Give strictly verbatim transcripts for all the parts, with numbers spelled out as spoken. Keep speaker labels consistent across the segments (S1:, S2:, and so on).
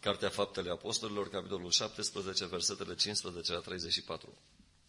S1: Cartea Faptele Apostolilor, capitolul șaptesprezece, versetele cincisprezece la treizeci și patru.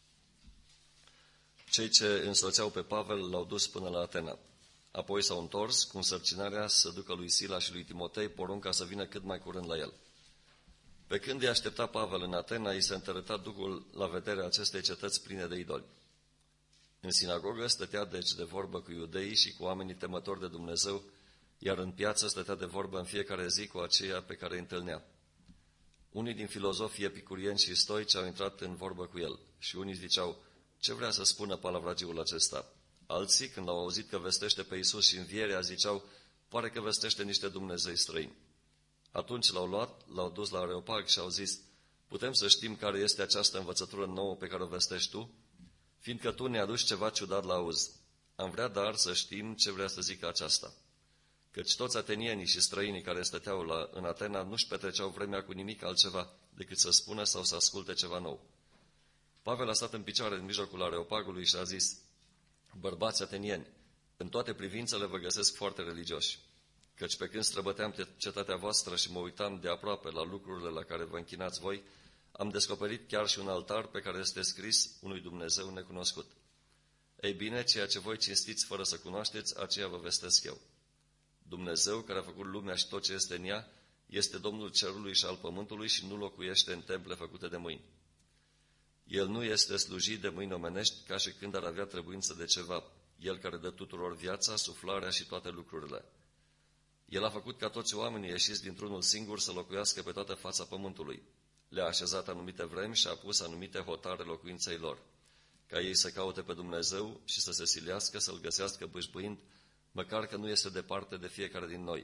S1: Cei ce însoțeau pe Pavel l-au dus până la Atena. Apoi s-au întors cu însărcinarea să ducă lui Sila și lui Timotei porunca să vină cât mai curând la el. Pe când îi aștepta Pavel în Atena, i se întărăta Duhul la vederea acestei cetăți pline de idoli. În sinagogă stătea deci de vorbă cu iudeii și cu oamenii temători de Dumnezeu, iar în piață stătea de vorbă în fiecare zi cu aceia pe care îi întâlnea. Unii din filozofii epicurieni și stoici au intrat în vorbă cu el și unii ziceau, ce vrea să spună palavragiul acesta? Alții, când l-au auzit că vestește pe Iisus și învierea, ziceau, pare că vestește niște Dumnezei străini. Atunci l-au luat, l-au dus la Areopag și au zis, putem să știm care este această învățătură nouă pe care o vestești tu? Fiindcă tu ne aduci ceva ciudat la auz. Am vrea dar să știm ce vrea să zică aceasta. Căci toți atenienii și străinii care stăteau la, în Atena nu-și petreceau vremea cu nimic altceva decât să spună sau să asculte ceva nou. Pavel a stat în picioare în mijlocul Areopagului și a zis, bărbați atenieni, în toate privințele vă găsesc foarte religioși, căci pe când străbăteam cetatea voastră și mă uitam de aproape la lucrurile la care vă închinați voi, am descoperit chiar și un altar pe care este scris unui Dumnezeu necunoscut. Ei bine, ceea ce voi cinstiți fără să cunoașteți, aceea vă vestesc eu. Dumnezeu, care a făcut lumea și tot ce este în ea, este Domnul cerului și al pământului și nu locuiește în temple făcute de mâini. El nu este slujit de mâini omenești ca și când ar avea trebuință de ceva, El care dă tuturor viața, suflarea și toate lucrurile. El a făcut ca toți oamenii ieșiți dintr-unul singur să locuiască pe toată fața pământului. Le-a așezat anumite vremi și a pus anumite hotare locuinței lor, ca ei să caute pe Dumnezeu și să se silească să-L găsească bâșbâind, măcar că nu este departe de fiecare din noi.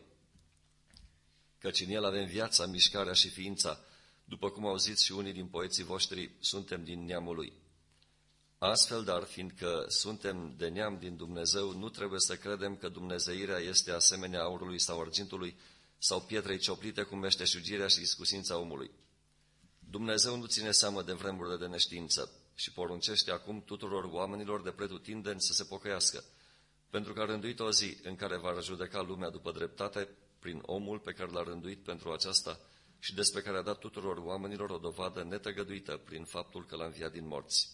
S1: Căci în El avem viața, mișcarea și ființa, după cum au zis și unii din poeții voștri, suntem din neamul Lui. Astfel, dar, fiindcă suntem de neam din Dumnezeu, nu trebuie să credem că dumnezeirea este asemenea aurului sau argintului sau pietrei cioplite cu meșteșugirea și iscusința omului. Dumnezeu nu ține seamă de vremurile de neștiință și poruncește acum tuturor oamenilor de pretutindeni să se pocăiască, pentru că a rânduit o zi în care va judeca lumea după dreptate prin omul pe care l-a rânduit pentru aceasta și despre care a dat tuturor oamenilor o dovadă netăgăduită prin faptul că l-a înviat din morți.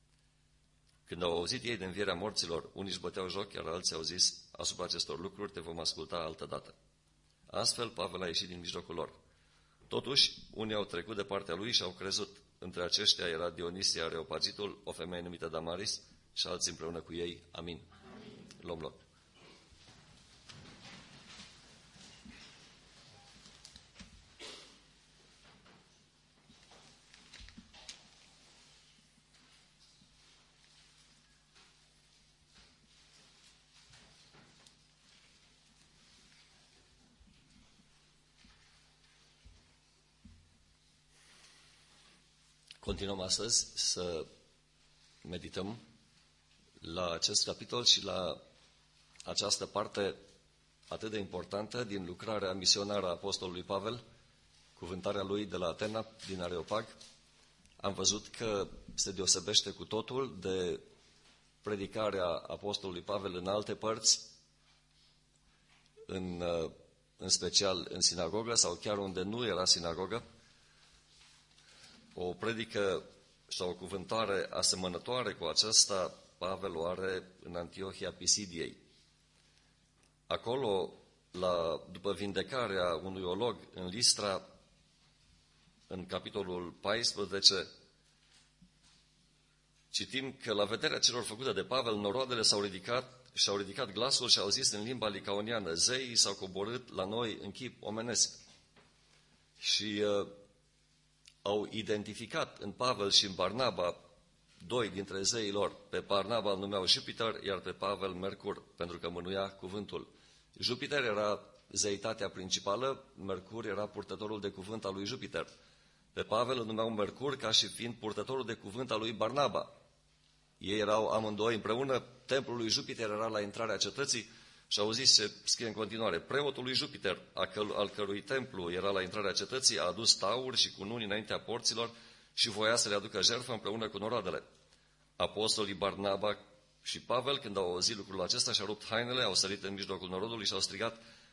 S1: Când au auzit ei de învierea morților, unii își băteau joc, iar alții au zis, asupra acestor lucruri te vom asculta altădată. Astfel, Pavel a ieșit din mijlocul lor. Totuși, unii au trecut de partea lui și au crezut. Între aceștia era Dionisia Areopagitul, o femeie numită Damaris, și alții împreună cu ei. Amin. Amin. Luăm loc. Continuăm astăzi să medităm la acest capitol și la această parte atât de importantă din lucrarea misionară a apostolului Pavel, cuvântarea lui de la Atena, din Areopag. Am văzut că se deosebește cu totul de predicarea apostolului Pavel în alte părți, în, în special în sinagogă sau chiar unde nu era sinagogă. O predică sau o cuvântare asemănătoare cu aceasta Pavel o are în Antiohia Pisidiei. Acolo, la, după vindecarea unui olog în Listra, în capitolul paisprezece, citim că la vederea celor făcute de Pavel, noroadele s-au ridicat și au ridicat glasul și au zis în limba licaoniană, zeii s-au coborât la noi în chip omenesc. Și uh, au identificat în Pavel și în Barnaba doi dintre zeii lor. Pe Barnaba îl numeau Jupiter, iar pe Pavel Mercur, pentru că mânuia cuvântul. Jupiter era zeitatea principală, Mercur era purtătorul de cuvânt al lui Jupiter. Pe Pavel îl numeau Mercur ca și fiind purtătorul de cuvânt al lui Barnaba. Ei erau amândoi împreună, templul lui Jupiter era la intrarea cetății și au zis, se scrie în continuare, preotul lui Jupiter, al cărui templu era la intrarea cetății, a adus tauri și cununi înaintea porților și voia să le aducă jertfă împreună cu noroadele. Apostolii Barnaba și Pavel, când au auzit lucrul acesta, și-au rupt hainele, au sărit în mijlocul norodului și au strigat,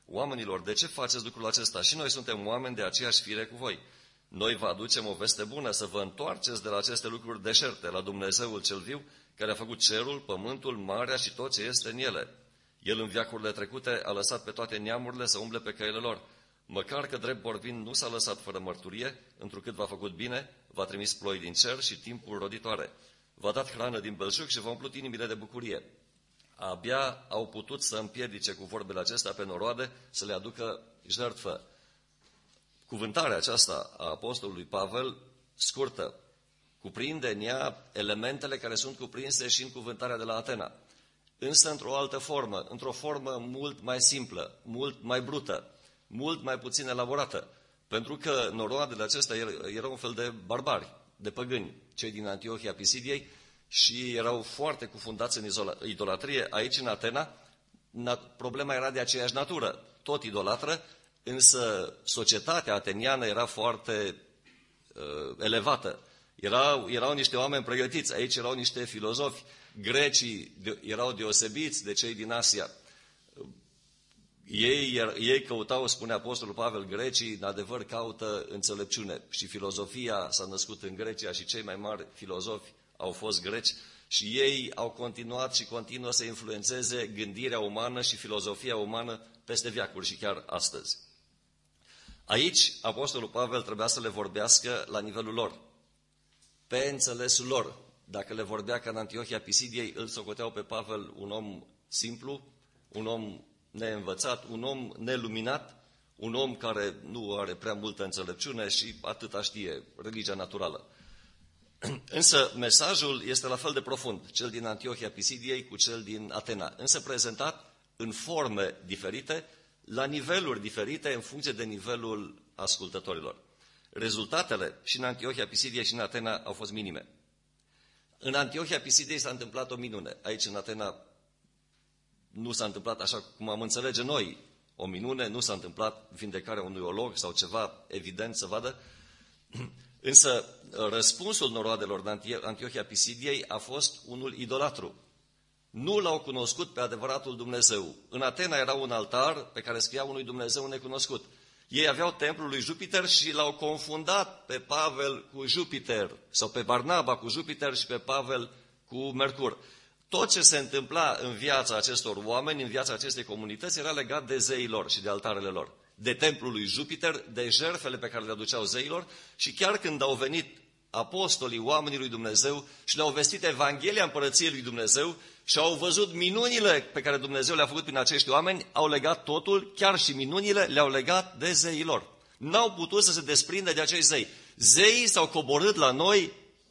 S1: oamenilor, de ce faceți lucrul acesta? Și noi suntem oameni de aceeași fire cu voi. Noi vă aducem o veste bună să vă întoarceți de la aceste lucruri deșerte, la Dumnezeul cel viu, care a făcut cerul, pământul, marea și tot ce este în ele. El în veacurile trecute a lăsat pe toate neamurile să umble pe căile lor. Măcar că drept vorbind nu s-a lăsat fără mărturie, întrucât v-a făcut bine, v-a trimis ploi din cer și timpul roditoare. V-a dat hrană din belșug și v-a umplut inimile de bucurie. Abia au putut să împiedice cu vorbele acestea pe noroade să le aducă jertfă. Cuvântarea aceasta a apostolului Pavel, scurtă, cuprinde în ea elementele care sunt cuprinse și în cuvântarea de la Atena, însă într-o altă formă, într-o formă mult mai simplă, mult mai brută, mult mai puțin elaborată, pentru că noroadele acestea erau un fel de barbari, de păgâni, cei din Antiohia Pisidiei, și erau foarte cufundați în idolatrie. Aici, în Atena, problema era de aceeași natură, tot idolatră, însă societatea ateniană era foarte uh, elevată. Erau, erau niște oameni pregătiți, aici erau niște filozofi, grecii de, erau deosebiți de cei din Asia. Ei, ei căutau, spune Apostolul Pavel, grecii în adevăr caută înțelepciune și filozofia s-a născut în Grecia și cei mai mari filozofi au fost greci și ei au continuat și continuă să influențeze gândirea umană și filozofia umană peste veacuri și chiar astăzi. Aici, Apostolul Pavel trebuia să le vorbească la nivelul lor, pe înțelesul lor. Dacă le vorbea ca în Antiohia Pisidiei, îl socoteau pe Pavel un om simplu, un om neînvățat, un om neluminat, un om care nu are prea multă înțelepciune și atâta știe, religia naturală. Însă mesajul este la fel de profund, cel din Antiohia Pisidiei cu cel din Atena, însă prezentat în forme diferite, la niveluri diferite, în funcție de nivelul ascultătorilor. Rezultatele și în Antiohia Pisidiei și în Atena au fost minime. În Antiohia Pisidiei s-a întâmplat o minune. Aici, în Atena, nu s-a întâmplat așa cum am înțelege noi o minune, nu s-a întâmplat vindecarea unui olog sau ceva evident să vadă. Însă răspunsul noroadelor de Antiohia Pisidiei a fost unul idolatru. Nu l-au cunoscut pe adevăratul Dumnezeu. În Atena era un altar pe care scria unui Dumnezeu necunoscut. Ei aveau templul lui Jupiter și l-au confundat pe Pavel cu Jupiter, sau pe Barnaba cu Jupiter și pe Pavel cu Mercur. Tot ce se întâmpla în viața acestor oameni, în viața acestei comunități, era legat de zeii lor și de altarele lor, de templul lui Jupiter, de jertfele pe care le aduceau zeilor și chiar când au venit apostolii oamenii lui Dumnezeu și le-au vestit Evanghelia Împărăției lui Dumnezeu și au văzut minunile pe care Dumnezeu le-a făcut prin acești oameni, au legat totul, chiar și minunile le-au legat de zeii lor. N-au putut să se desprindă de acești zei. Zeii s-au coborât la noi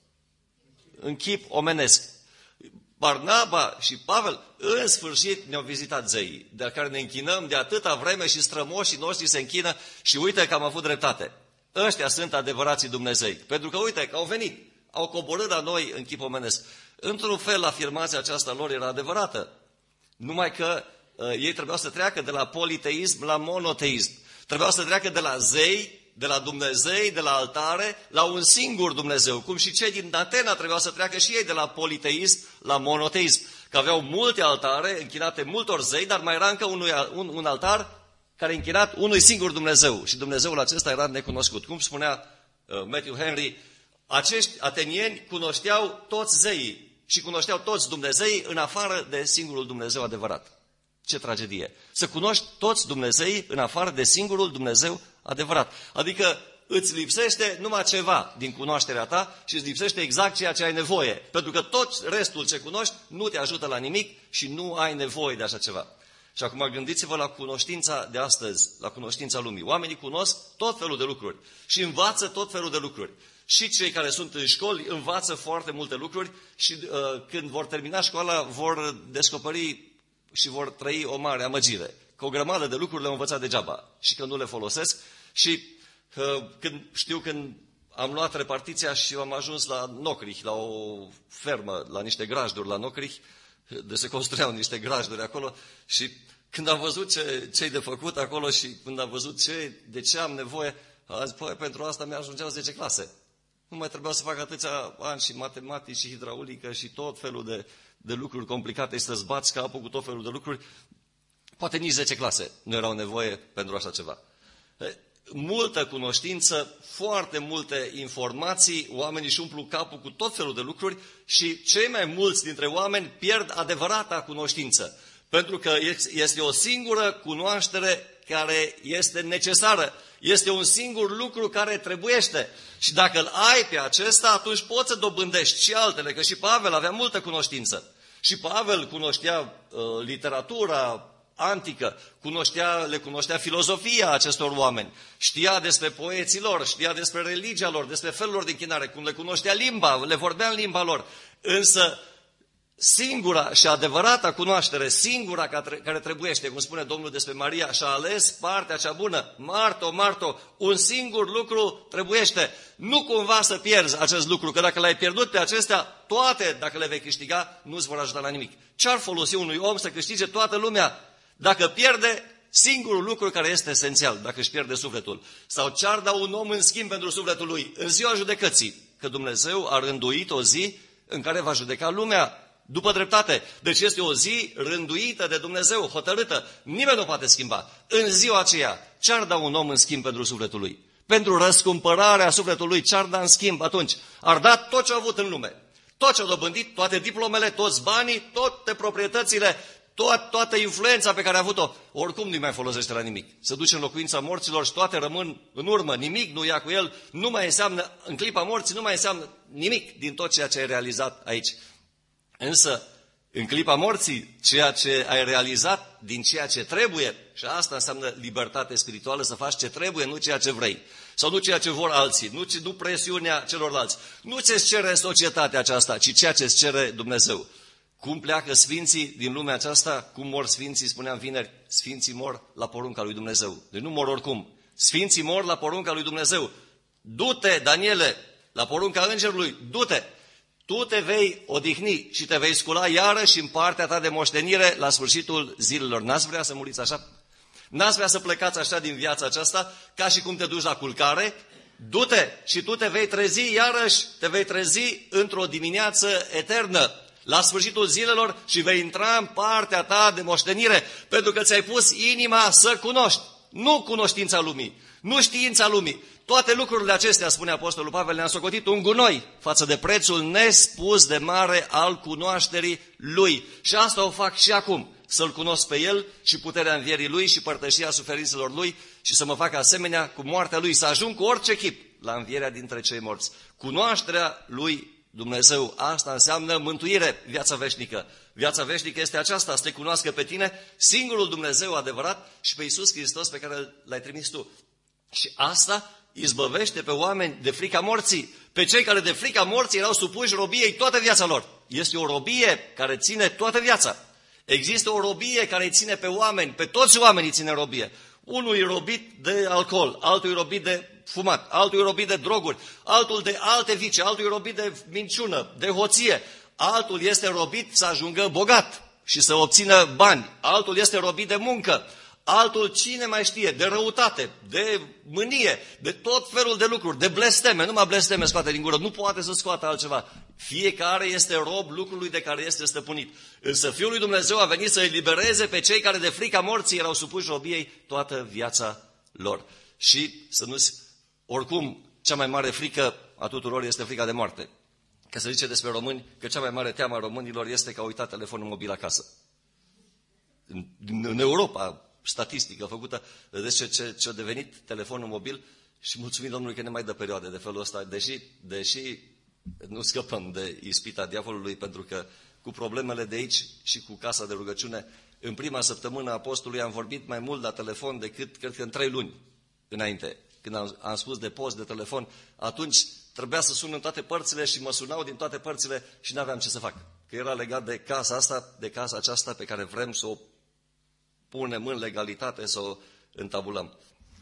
S1: în chip omenesc. Barnaba și Pavel, în sfârșit, ne-au vizitat zeii, de care ne închinăm de atâta vreme și strămoșii noștri se închină și uite că am avut dreptate. Ăștia sunt adevărații Dumnezei. Pentru că uite că au venit, au coborât la noi în chip omenesc. Într-un fel, afirmația aceasta lor era adevărată. Numai că uh, ei trebuiau să treacă de la politeism la monoteism. Trebuiau să treacă de la zei, de la Dumnezei, de la altare, la un singur Dumnezeu. Cum și cei din Atena trebuiau să treacă și ei de la politeism la monoteism. Că aveau multe altare închinate multor zei, dar mai era încă unui, un, un altar care e închinat unui singur Dumnezeu. Și Dumnezeul acesta era necunoscut. Cum spunea uh, Matthew Henry, acești atenieni cunoșteau toți zeii și cunoșteau toți Dumnezeii în afară de singurul Dumnezeu adevărat. Ce tragedie! Să cunoști toți Dumnezeii în afară de singurul Dumnezeu adevărat. Adică îți lipsește numai ceva din cunoașterea ta și îți lipsește exact ceea ce ai nevoie. Pentru că tot restul ce cunoști nu te ajută la nimic și nu ai nevoie de așa ceva. Și acum gândiți-vă la cunoștința de astăzi, la cunoștința lumii. Oamenii cunosc tot felul de lucruri și învață tot felul de lucruri. Și cei care sunt în școli învață foarte multe lucruri și uh, când vor termina școala vor descoperi și vor trăi o mare amăgire. Că o grămadă de lucruri le-au învățat degeaba și că nu le folosesc. Și uh, când, știu când am luat repartiția și am ajuns la Nocrih, la o fermă, la niște grajduri la Nocrih, de se construiau niște grajduri acolo și când am văzut ce, ce-i de făcut acolo și când am văzut ce, de ce am nevoie, am zis, păi, pentru asta mi-ajungeau zece clase. Nu mai trebuia să fac atâția ani și matematici și hidraulică și tot felul de, de lucruri complicate și să-ți bați capul cu tot felul de lucruri. Poate nici zece clase nu erau nevoie pentru așa ceva. Multă cunoștință, foarte multe informații, oamenii își umplu capul cu tot felul de lucruri și cei mai mulți dintre oameni pierd adevărata cunoștință. Pentru că este o singură cunoaștere care este necesară. Este un singur lucru care trebuiește. Și dacă îl ai pe acesta, atunci poți să dobândești și altele. Că și Pavel avea multă cunoștință. Și Pavel cunoștea uh, literatura antică, cunoștea, le cunoștea filozofia acestor oameni, știa despre poeții lor, știa despre religia lor, despre felul lor de închinare, cum le cunoștea limba, le vorbea în limba lor. Însă singura și adevărata cunoaștere, singura care trebuiește, cum spune Domnul despre Maria, și-a ales partea cea bună. Marto, Marto, un singur lucru trebuiește. Nu cumva să pierzi acest lucru, că dacă l-ai pierdut pe acestea, toate, dacă le vei câștiga, nu-ți vor ajuta la nimic. Ce-ar folosi unui om să câștige toată lumea dacă pierde singurul lucru care este esențial, dacă își pierde sufletul? Sau ce-ar da un om în schimb pentru sufletul lui? În ziua judecății, că Dumnezeu a rânduit o zi în care va judeca lumea după dreptate. Deci este o zi rânduită de Dumnezeu, hotărâtă. Nimeni nu poate schimba. În ziua aceea, ce-ar da un om în schimb pentru sufletul lui? Pentru răscumpărarea sufletului, ce-ar da în schimb atunci? Ar da tot ce a avut în lume. Tot ce a dobândit, toate diplomele, toți banii, toate proprietățile, to- toată influența pe care a avut-o. Oricum nu mai folosește la nimic. Se duce în locuința morților și toate rămân în urmă. Nimic nu ia cu el. Nu mai înseamnă, în clipa morții, nu mai înseamnă nimic din tot ceea ce ai realizat aici. Însă, în clipa morții, ceea ce ai realizat din ceea ce trebuie, și asta înseamnă libertate spirituală, să faci ce trebuie, nu ceea ce vrei, sau nu ceea ce vor alții, nu, nu presiunea celorlalți, nu ce-ți cere societatea aceasta, ci ceea ce îți cere Dumnezeu. Cum pleacă sfinții din lumea aceasta, cum mor sfinții, spuneam vineri, sfinții mor la porunca lui Dumnezeu. Deci nu mor oricum. Sfinții mor la porunca lui Dumnezeu. Du-te, Daniele, la porunca îngerului, du-te. Tu te vei odihni și te vei scula iarăși în partea ta de moștenire la sfârșitul zilelor. N-ați vrea să muriți așa? N-ați vrea să plecați așa din viața aceasta, ca și cum te duci la culcare? Du-te și tu te vei trezi iarăși, te vei trezi într-o dimineață eternă, la sfârșitul zilelor, și vei intra în partea ta de moștenire, pentru că ți-ai pus inima să cunoști. Nu cunoștința lumii, nu știința lumii. Toate lucrurile acestea, spune Apostolul Pavel, le-am socotit un gunoi față de prețul nespus de mare al cunoașterii Lui. Și asta o fac și acum, să-L cunosc pe El și puterea învierii Lui și părtășia suferințelor Lui și să mă fac asemenea cu moartea Lui, să ajung cu orice chip la învierea dintre cei morți. Cunoașterea Lui Dumnezeu, asta înseamnă mântuire, viața veșnică. Viața veșnică este aceasta, să te cunoască pe tine, singurul Dumnezeu adevărat, și pe Iisus Hristos pe care L-ai trimis tu. Și asta izbăvește pe oameni de frica morții, pe cei care de frica morții erau supuși robiei toată viața lor. Este o robie care ține toată viața. Există o robie care îi ține pe oameni, pe toți oamenii ține robie. Unul e robit de alcool, altul e robit de fumat, altul e robit de droguri, altul de alte vicii, altul e robit de minciună, de hoție, altul este robit să ajungă bogat și să obțină bani, altul este robit de muncă, altul, cine mai știe, de răutate, de mânie, de tot felul de lucruri, de blesteme. Numai blesteme scoate din gură, nu poate să scoată altceva. Fiecare este rob lucrului de care este stăpânit. Însă Fiul lui Dumnezeu a venit să elibereze pe cei care de frica morții erau supuși robiei toată viața lor. Și să nu oricum, cea mai mare frică a tuturor este frica de moarte. Că se zice despre români că cea mai mare teamă a românilor este că au uitat telefonul mobil acasă. În, în Europa, statistică făcută, vedeți ce, ce, ce a devenit telefonul mobil, și mulțumim Domnului că ne mai dă perioade de felul ăsta, deși, deși nu scăpăm de ispita diavolului, pentru că cu problemele de aici și cu casa de rugăciune, în prima săptămână a apostolului am vorbit mai mult la telefon decât, cred că în trei luni înainte. Când am, am spus de post, de telefon, atunci trebuia să sun în toate părțile și mă sunau din toate părțile și n-aveam ce să fac. Că era legat de casa asta, de casa aceasta pe care vrem să o punem în legalitate, să o întabulăm.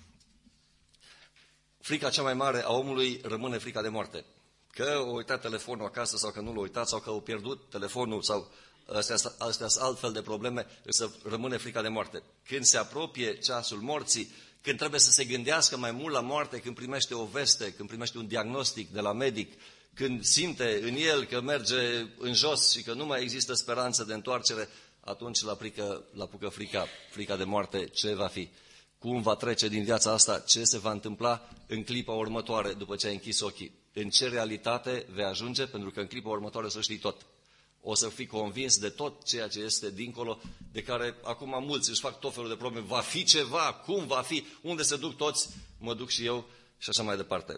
S1: Frica cea mai mare a omului rămâne frica de moarte. Că a uitat telefonul acasă sau că nu l-a uitat sau că a pierdut telefonul sau astea, astea sunt altfel de probleme, însă rămâne frica de moarte. Când se apropie ceasul morții, când trebuie să se gândească mai mult la moarte, când primește o veste, când primește un diagnostic de la medic, când simte în el că merge în jos și că nu mai există speranță de întoarcere, atunci la frică, la apucă frica, frica de moarte, ce va fi? Cum va trece din viața asta? Ce se va întâmpla în clipa următoare după ce ai închis ochii? În ce realitate vei ajunge? Pentru că în clipa următoare o să știi tot. O să fii convins de tot ceea ce este dincolo, de care acum mulți își fac tot felul de probleme. Va fi ceva? Cum va fi? Unde se duc toți? Mă duc și eu și așa mai departe.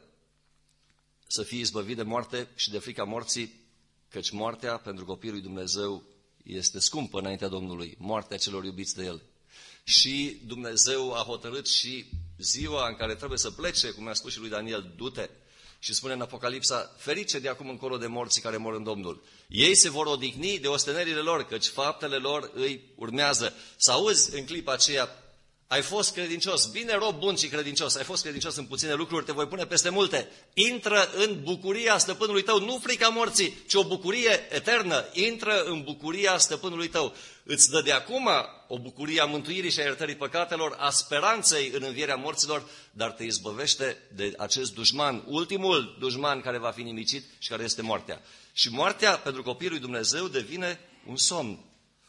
S1: Să fii izbăvit de moarte și de frica morții, căci moartea pentru copilul lui Dumnezeu este scumpă înaintea Domnului, moartea celor iubiți de El. Și Dumnezeu a hotărât și ziua în care trebuie să plece, cum a spus și lui Daniel, du-te. Și spune în Apocalipsa, ferice de acum încolo de morții care mor în Domnul. Ei se vor odihni de ostenerile lor, căci faptele lor îi urmează. Să auzi în clipa aceea, ai fost credincios, bine rob bun și credincios, ai fost credincios în puține lucruri, te voi pune peste multe. Intră în bucuria stăpânului tău, nu frica morții, ci o bucurie eternă. Intră în bucuria stăpânului tău. Îți dă de acum o bucurie a mântuirii și a iertării păcatelor, a speranței în învierea morților, dar te izbăvește de acest dușman, ultimul dușman care va fi nimicit și care este moartea. Și moartea pentru copilul lui Dumnezeu devine un somn.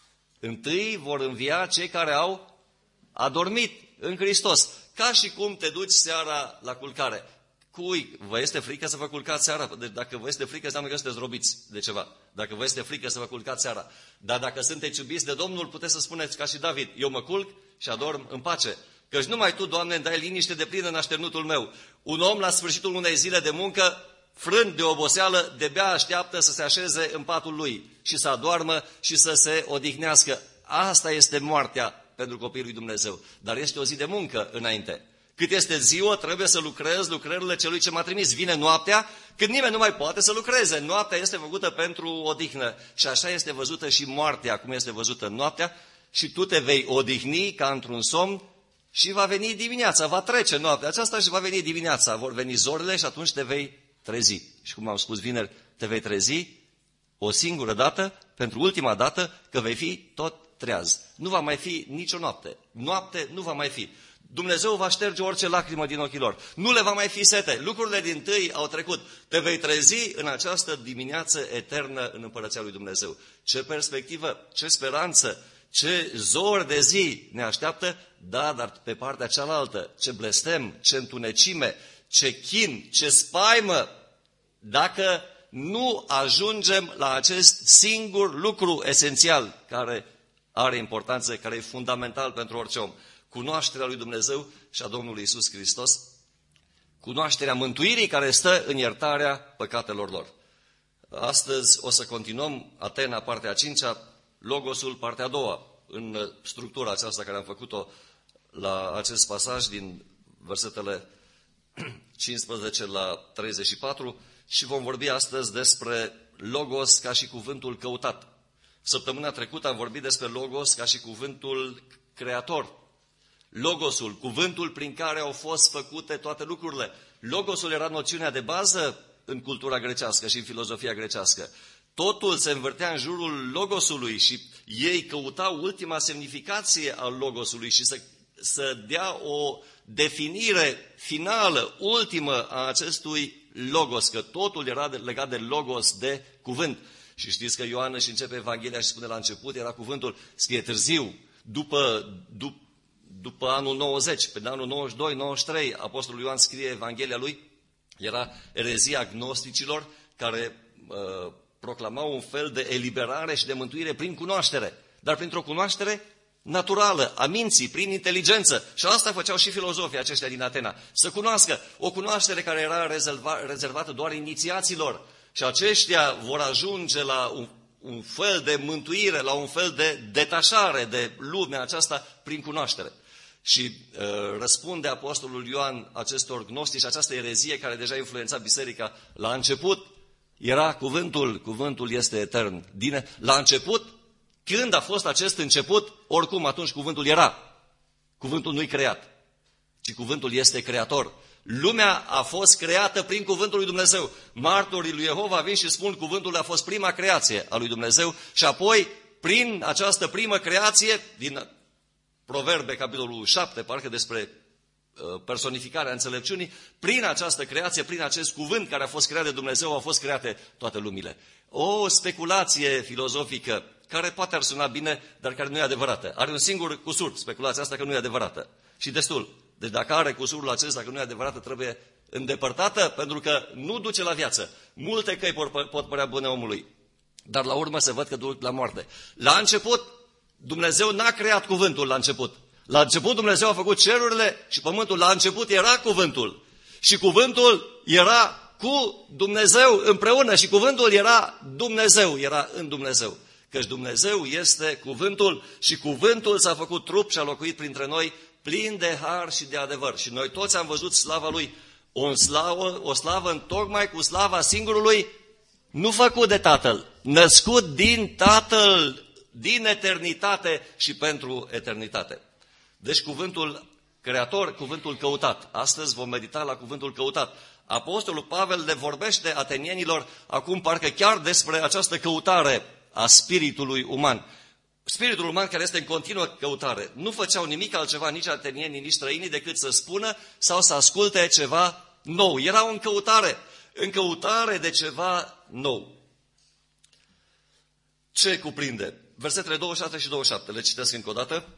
S1: Întâi vor învia cei care au adormit în Hristos, ca și cum te duci seara la culcare. Cui vă este frică să vă culcați seara? Deci dacă vă este frică, înseamnă că sunteți robiți de ceva. Dacă vă este frică să vă culcați seara. Dar dacă sunteți iubiți de Domnul, puteți să spuneți ca și David, eu mă culc și adorm în pace. Căci numai Tu, Doamne, îmi dai liniște de plină în așternutul meu. Un om la sfârșitul unei zile de muncă, frânt de oboseală, de-abia așteaptă să se așeze în patul lui și să adoarmă și să se odihnească. Asta este moartea pentru copilul lui Dumnezeu. Dar este o zi de muncă înainte. Cât este ziua, trebuie să lucrez lucrările celui ce m-a trimis. Vine noaptea, când nimeni nu mai poate să lucreze. Noaptea este făcută pentru odihnă. Și așa este văzută și moartea, cum este văzută noaptea. Și tu te vei odihni ca într-un somn și va veni dimineața. Va trece noaptea aceasta și va veni dimineața. Vor veni zorile și atunci te vei trezi. Și cum am spus vineri, te vei trezi o singură dată, pentru ultima dată, că vei fi tot treaz. Nu va mai fi nicio noapte. Noapte nu va mai fi. Dumnezeu va șterge orice lacrimă din ochii lor. Nu le va mai fi sete. Lucrurile din tâi au trecut. Te vei trezi în această dimineață eternă în Împărăția lui Dumnezeu. Ce perspectivă, ce speranță, ce zor de zi ne așteaptă, da, dar pe partea cealaltă, ce blestem, ce întunecime, ce chin, ce spaimă, dacă nu ajungem la acest singur lucru esențial care are importanță, care e fundamental pentru orice om. Cunoașterea lui Dumnezeu și a Domnului Iisus Hristos, cunoașterea mântuirii care stă în iertarea păcatelor lor. Astăzi o să continuăm Atena, partea a cincea, Logosul, partea a doua, în structura aceasta care am făcut-o la acest pasaj din versetele cincisprezece la treizeci și patru și vom vorbi astăzi despre Logos ca și cuvântul căutat. Săptămâna trecută am vorbit despre Logos ca și cuvântul creator. Logosul, cuvântul prin care au fost făcute toate lucrurile. Logosul era noțiunea de bază în cultura grecească și în filozofia grecească. Totul se învârtea în jurul Logosului și ei căutau ultima semnificație a Logosului și să, să dea o definire finală, ultimă a acestui Logos, că totul era legat de Logos, de cuvânt. Și știți că Ioan își începe Evanghelia și spune la început, era cuvântul, scrie târziu, după, după, după anul nouăzeci, pe anul nouăzeci și doi nouăzeci și trei, Apostolul Ioan scrie Evanghelia lui, era erezia gnosticilor care uh, proclamau un fel de eliberare și de mântuire prin cunoaștere, dar printr-o cunoaștere naturală, a minții, prin inteligență. Și asta făceau și filozofii aceștia din Atena, să cunoască o cunoaștere care era rezerva, rezervată doar inițiaților. Și aceștia vor ajunge la un, un fel de mântuire, la un fel de detașare de lumea aceasta prin cunoaștere. Și uh, răspunde Apostolul Ioan acestor gnostici, această erezie care deja influența biserica la început, era cuvântul, cuvântul este etern. Din, la început, când a fost acest început, oricum atunci cuvântul era. Cuvântul nu-i creat, ci cuvântul este creator. Lumea a fost creată prin cuvântul lui Dumnezeu. Martorii lui Jehova vin și spun cuvântul a fost prima creație a lui Dumnezeu și apoi, prin această primă creație, din Proverbe, capitolul șapte, parcă despre personificarea înțelepciunii, prin această creație, prin acest cuvânt care a fost creat de Dumnezeu, au fost create toate lumile. O speculație filozofică care poate ar suna bine, dar care nu e adevărată. Are un singur cusur, speculația asta că nu e adevărată. Și destul. Deci dacă are cusurul acesta că nu e adevărată, trebuie îndepărtată, pentru că nu duce la viață. Multe căi pot părea bune omului, dar la urmă se văd că duc la moarte. La început, Dumnezeu n-a creat cuvântul la început. La început Dumnezeu a făcut cerurile și pământul. La început era cuvântul. Și cuvântul era cu Dumnezeu împreună și cuvântul era Dumnezeu, era în Dumnezeu. Căci Dumnezeu este cuvântul și cuvântul s-a făcut trup și a locuit printre noi plin de har și de adevăr. Și noi toți am văzut slava Lui, o slavă, o slavă întocmai cu slava singurului, nu făcut de Tatăl, născut din Tatăl, din eternitate și pentru eternitate. Deci cuvântul creator, cuvântul căutat. Astăzi vom medita la cuvântul căutat. Apostolul Pavel le vorbește atenienilor acum parcă chiar despre această căutare a spiritului uman. Spiritul uman care este în continuă căutare. Nu făceau nimic altceva, nici atenienii, nici străinii, decât să spună sau să asculte ceva nou. Erau în căutare, în căutare de ceva nou. Ce cuprinde? Versetele douăzeci și șase și douăzeci și șapte, le citesc încă o dată.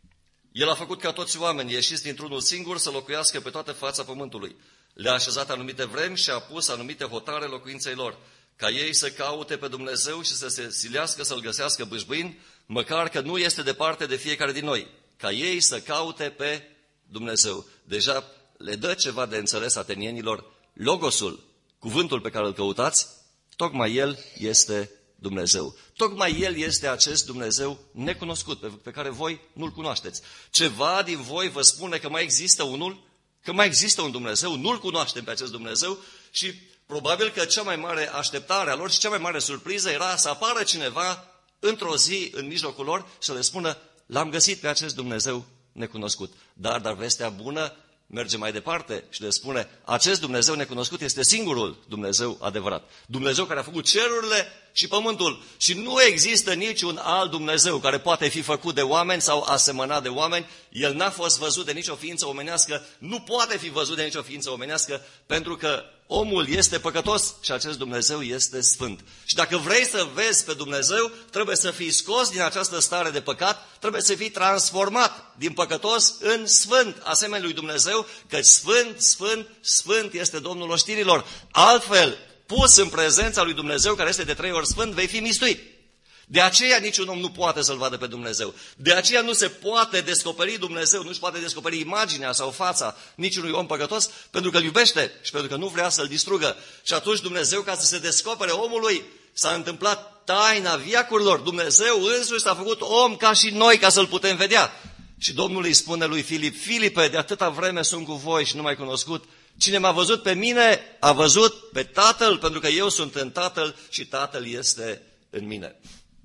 S1: El a făcut ca toți oamenii ieșiți dintr-unul singur să locuiască pe toată fața pământului. Le-a așezat anumite vremi și a pus anumite hotare locuinței lor, ca ei să caute pe Dumnezeu și să se silească să-L găsească bâșbâind, măcar că nu este departe de fiecare din noi, ca ei să caute pe Dumnezeu. Deja le dă ceva de înțeles atenienilor, logosul, cuvântul pe care îl căutați, tocmai el este Dumnezeu. Tocmai el este acest Dumnezeu necunoscut, pe, pe care voi nu-L cunoașteți. Ceva din voi vă spune că mai există unul, că mai există un Dumnezeu, nu-L cunoaștem pe acest Dumnezeu și probabil că cea mai mare așteptare a lor și cea mai mare surpriză era să apară cineva într-o zi în mijlocul lor și să le spună: l-am găsit pe acest Dumnezeu necunoscut. Dar, dar vestea bună merge mai departe și le spune: acest Dumnezeu necunoscut este singurul Dumnezeu adevărat. Dumnezeu care a făcut cerurile și pământul. Și nu există niciun alt Dumnezeu care poate fi făcut de oameni sau asemănat de oameni. El n-a fost văzut de nicio ființă omenească, nu poate fi văzut de nicio ființă omenească, pentru că omul este păcătos și acest Dumnezeu este sfânt. Și dacă vrei să vezi pe Dumnezeu, trebuie să fii scos din această stare de păcat, trebuie să fii transformat din păcătos în sfânt, asemenea lui Dumnezeu, căci sfânt, sfânt, sfânt este Domnul oștirilor. Altfel, pus în prezența lui Dumnezeu, care este de trei ori sfânt, vei fi mistuit. De aceea niciun om nu poate să-L vadă pe Dumnezeu. De aceea nu se poate descoperi Dumnezeu, nu-și poate descoperi imaginea sau fața niciunui om păcătos, pentru că îl iubește și pentru că nu vrea să-l distrugă. Și atunci Dumnezeu, ca să se descopere omului, s-a întâmplat taina veacurilor. Dumnezeu însuși s-a făcut om ca și noi, ca să-L putem vedea. Și Domnul îi spune lui Filip: Filipe, de atâta vreme sunt cu voi și nu m-ai cunoscut. Cine m-a văzut pe mine, a văzut pe Tatăl, pentru că eu sunt în Tatăl și Tatăl este în mine.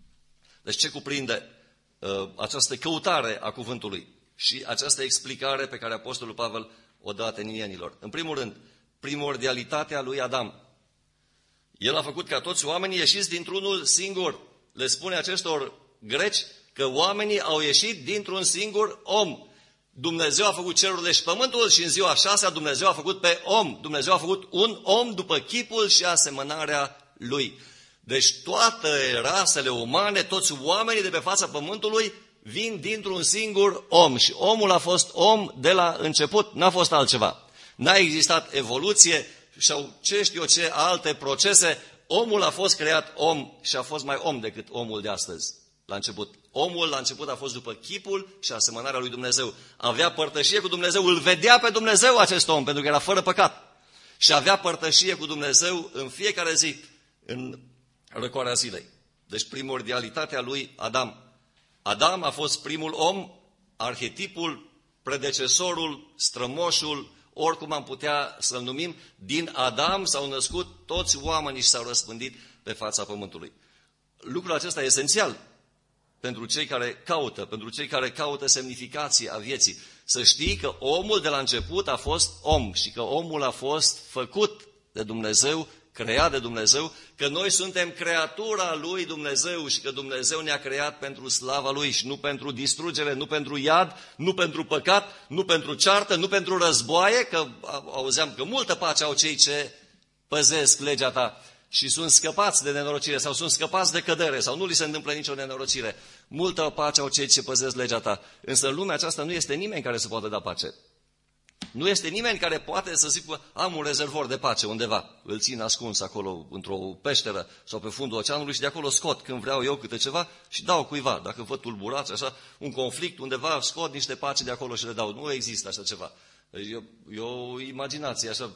S1: Deci ce cuprinde uh, această căutare a cuvântului și această explicare pe care Apostolul Pavel o dă atenienilor? În primul rând, primordialitatea lui Adam. El a făcut ca toți oamenii ieșiți dintr-unul singur. Le spune acestor greci că oamenii au ieșit dintr-un singur om. Dumnezeu a făcut cerurile și pământul și în ziua a șasea Dumnezeu a făcut pe om. Dumnezeu a făcut un om după chipul și asemănarea lui. Deci toate rasele umane, toți oamenii de pe fața pământului vin dintr-un singur om. Și omul a fost om de la început, n-a fost altceva. N-a existat evoluție sau ce știu eu ce alte procese. Omul a fost creat om și a fost mai om decât omul de astăzi. La început. Omul la început a fost după chipul și asemănarea lui Dumnezeu. Avea părtășie cu Dumnezeu, îl vedea pe Dumnezeu acest om, pentru că era fără păcat. Și avea părtășie cu Dumnezeu în fiecare zi, în răcoarea zilei. Deci primordialitatea lui Adam. Adam a fost primul om, arhetipul, predecesorul, strămoșul, oricum am putea să-l numim. Din Adam s-au născut toți oamenii și s-au răspândit pe fața pământului. Lucrul acesta e esențial pentru cei care caută, pentru cei care caută semnificație a vieții. Să știi că omul de la început a fost om și că omul a fost făcut de Dumnezeu, creat de Dumnezeu, că noi suntem creatura lui Dumnezeu și că Dumnezeu ne-a creat pentru slava lui și nu pentru distrugere, nu pentru iad, nu pentru păcat, nu pentru ceartă, nu pentru războaie, că auzeam că multă pace au cei ce păzesc legea ta. și sunt scăpați de nenorocire sau sunt scăpați de cădere sau nu li se întâmplă nicio nenorocire. Multă pace au cei ce păzesc legea ta. Însă în lumea aceasta nu este nimeni care să poată da pace. Nu este nimeni care poate să zică, am un rezervor de pace undeva, îl țin ascuns acolo într-o peșteră sau pe fundul oceanului și de acolo scot când vreau eu câte ceva și dau cuiva. Dacă văd tulburați, așa, un conflict undeva, scot niște pace de acolo și le dau. Nu există așa ceva. E, e o imaginație așa.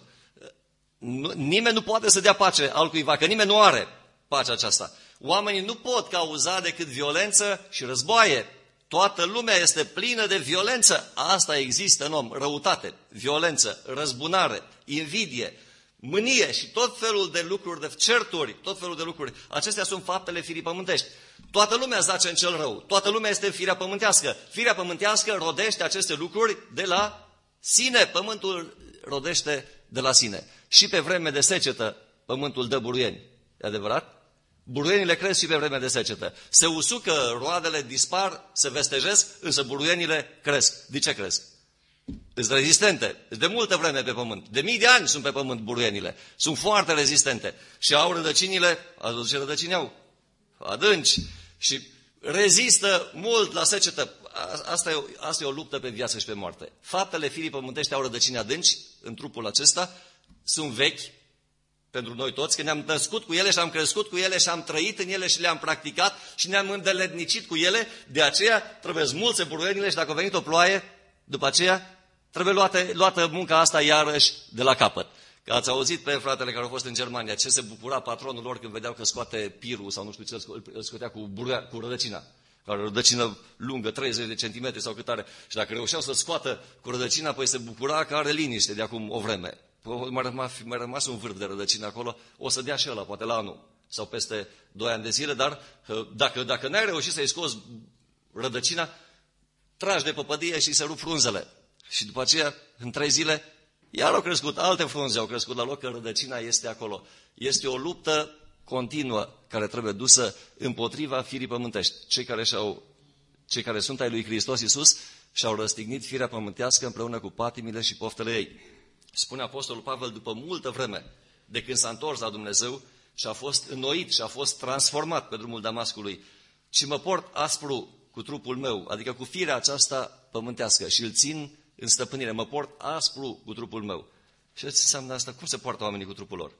S1: Nu, nimeni nu poate să dea pace altcuiva, că nimeni nu are pacea aceasta. Oamenii nu pot cauza decât violență și războaie. Toată lumea este plină de violență. Asta există în om. Răutate, violență, răzbunare, invidie, mânie și tot felul de lucruri, de certuri, tot felul de lucruri. Acestea sunt faptele firii pământești. Toată lumea zace în cel rău. Toată lumea este firea pământească. Firea pământească rodește aceste lucruri de la sine. Pământul rodește de la sine. Și pe vreme de secetă, pământul dă buruieni. E adevărat? Buruienile cresc și pe vreme de secetă. Se usucă, roadele dispar, se vestejesc, însă buruienile cresc. De ce cresc? Sunt rezistente. De multă vreme pe pământ. De mii de ani sunt pe pământ buruienile. Sunt foarte rezistente. Și au rădăcinile, ați ce rădăcini au? Adânci. Și rezistă mult la secetă. Asta e, o, asta e o luptă pe viață și pe moarte. Faptele firii pământești au rădăcini adânci în trupul acesta. Sunt vechi pentru noi toți, că ne-am născut cu ele și am crescut cu ele și am trăit în ele și le-am practicat și ne-am îndeletnicit cu ele. De aceea trebuie smulse buruienile și dacă a venit o ploaie, după aceea trebuie luată, luată munca asta iarăși de la capăt. Că ați auzit pe fratele care au fost în Germania, ce se bucura patronul lor când vedeau că scoate pirul sau nu știu ce, îl scotea cu, buruia, cu rădăcina. Care o rădăcină lungă, treizeci de centimetri sau cât are. Și dacă reușeau să scoată cu rădăcina, păi se bucura că are liniște de acum o vreme. M-a rămas, m-a rămas un vârf de rădăcină acolo, o să dea și ăla, poate la anul sau peste doi ani de zile, dar dacă, dacă n-ai reușit să-i scoți rădăcina, tragi de păpădie și se rup frunzele. Și după aceea, în trei zile, iar au crescut, alte frunze au crescut la loc, că rădăcina este acolo. Este o luptă continuă care trebuie dusă împotriva firii pământești. Cei care, și-au, cei care sunt ai lui Hristos Iisus și-au răstignit firea pământească împreună cu patimile și poftele ei. Spune Apostolul Pavel, după multă vreme, de când s-a întors la Dumnezeu și a fost înnoit și a fost transformat pe drumul Damascului, și mă port aspru cu trupul meu, adică cu firea aceasta pământească și îl țin în stăpânire, mă port aspru cu trupul meu. Și ce înseamnă asta? Cum se poartă oamenii cu trupul lor?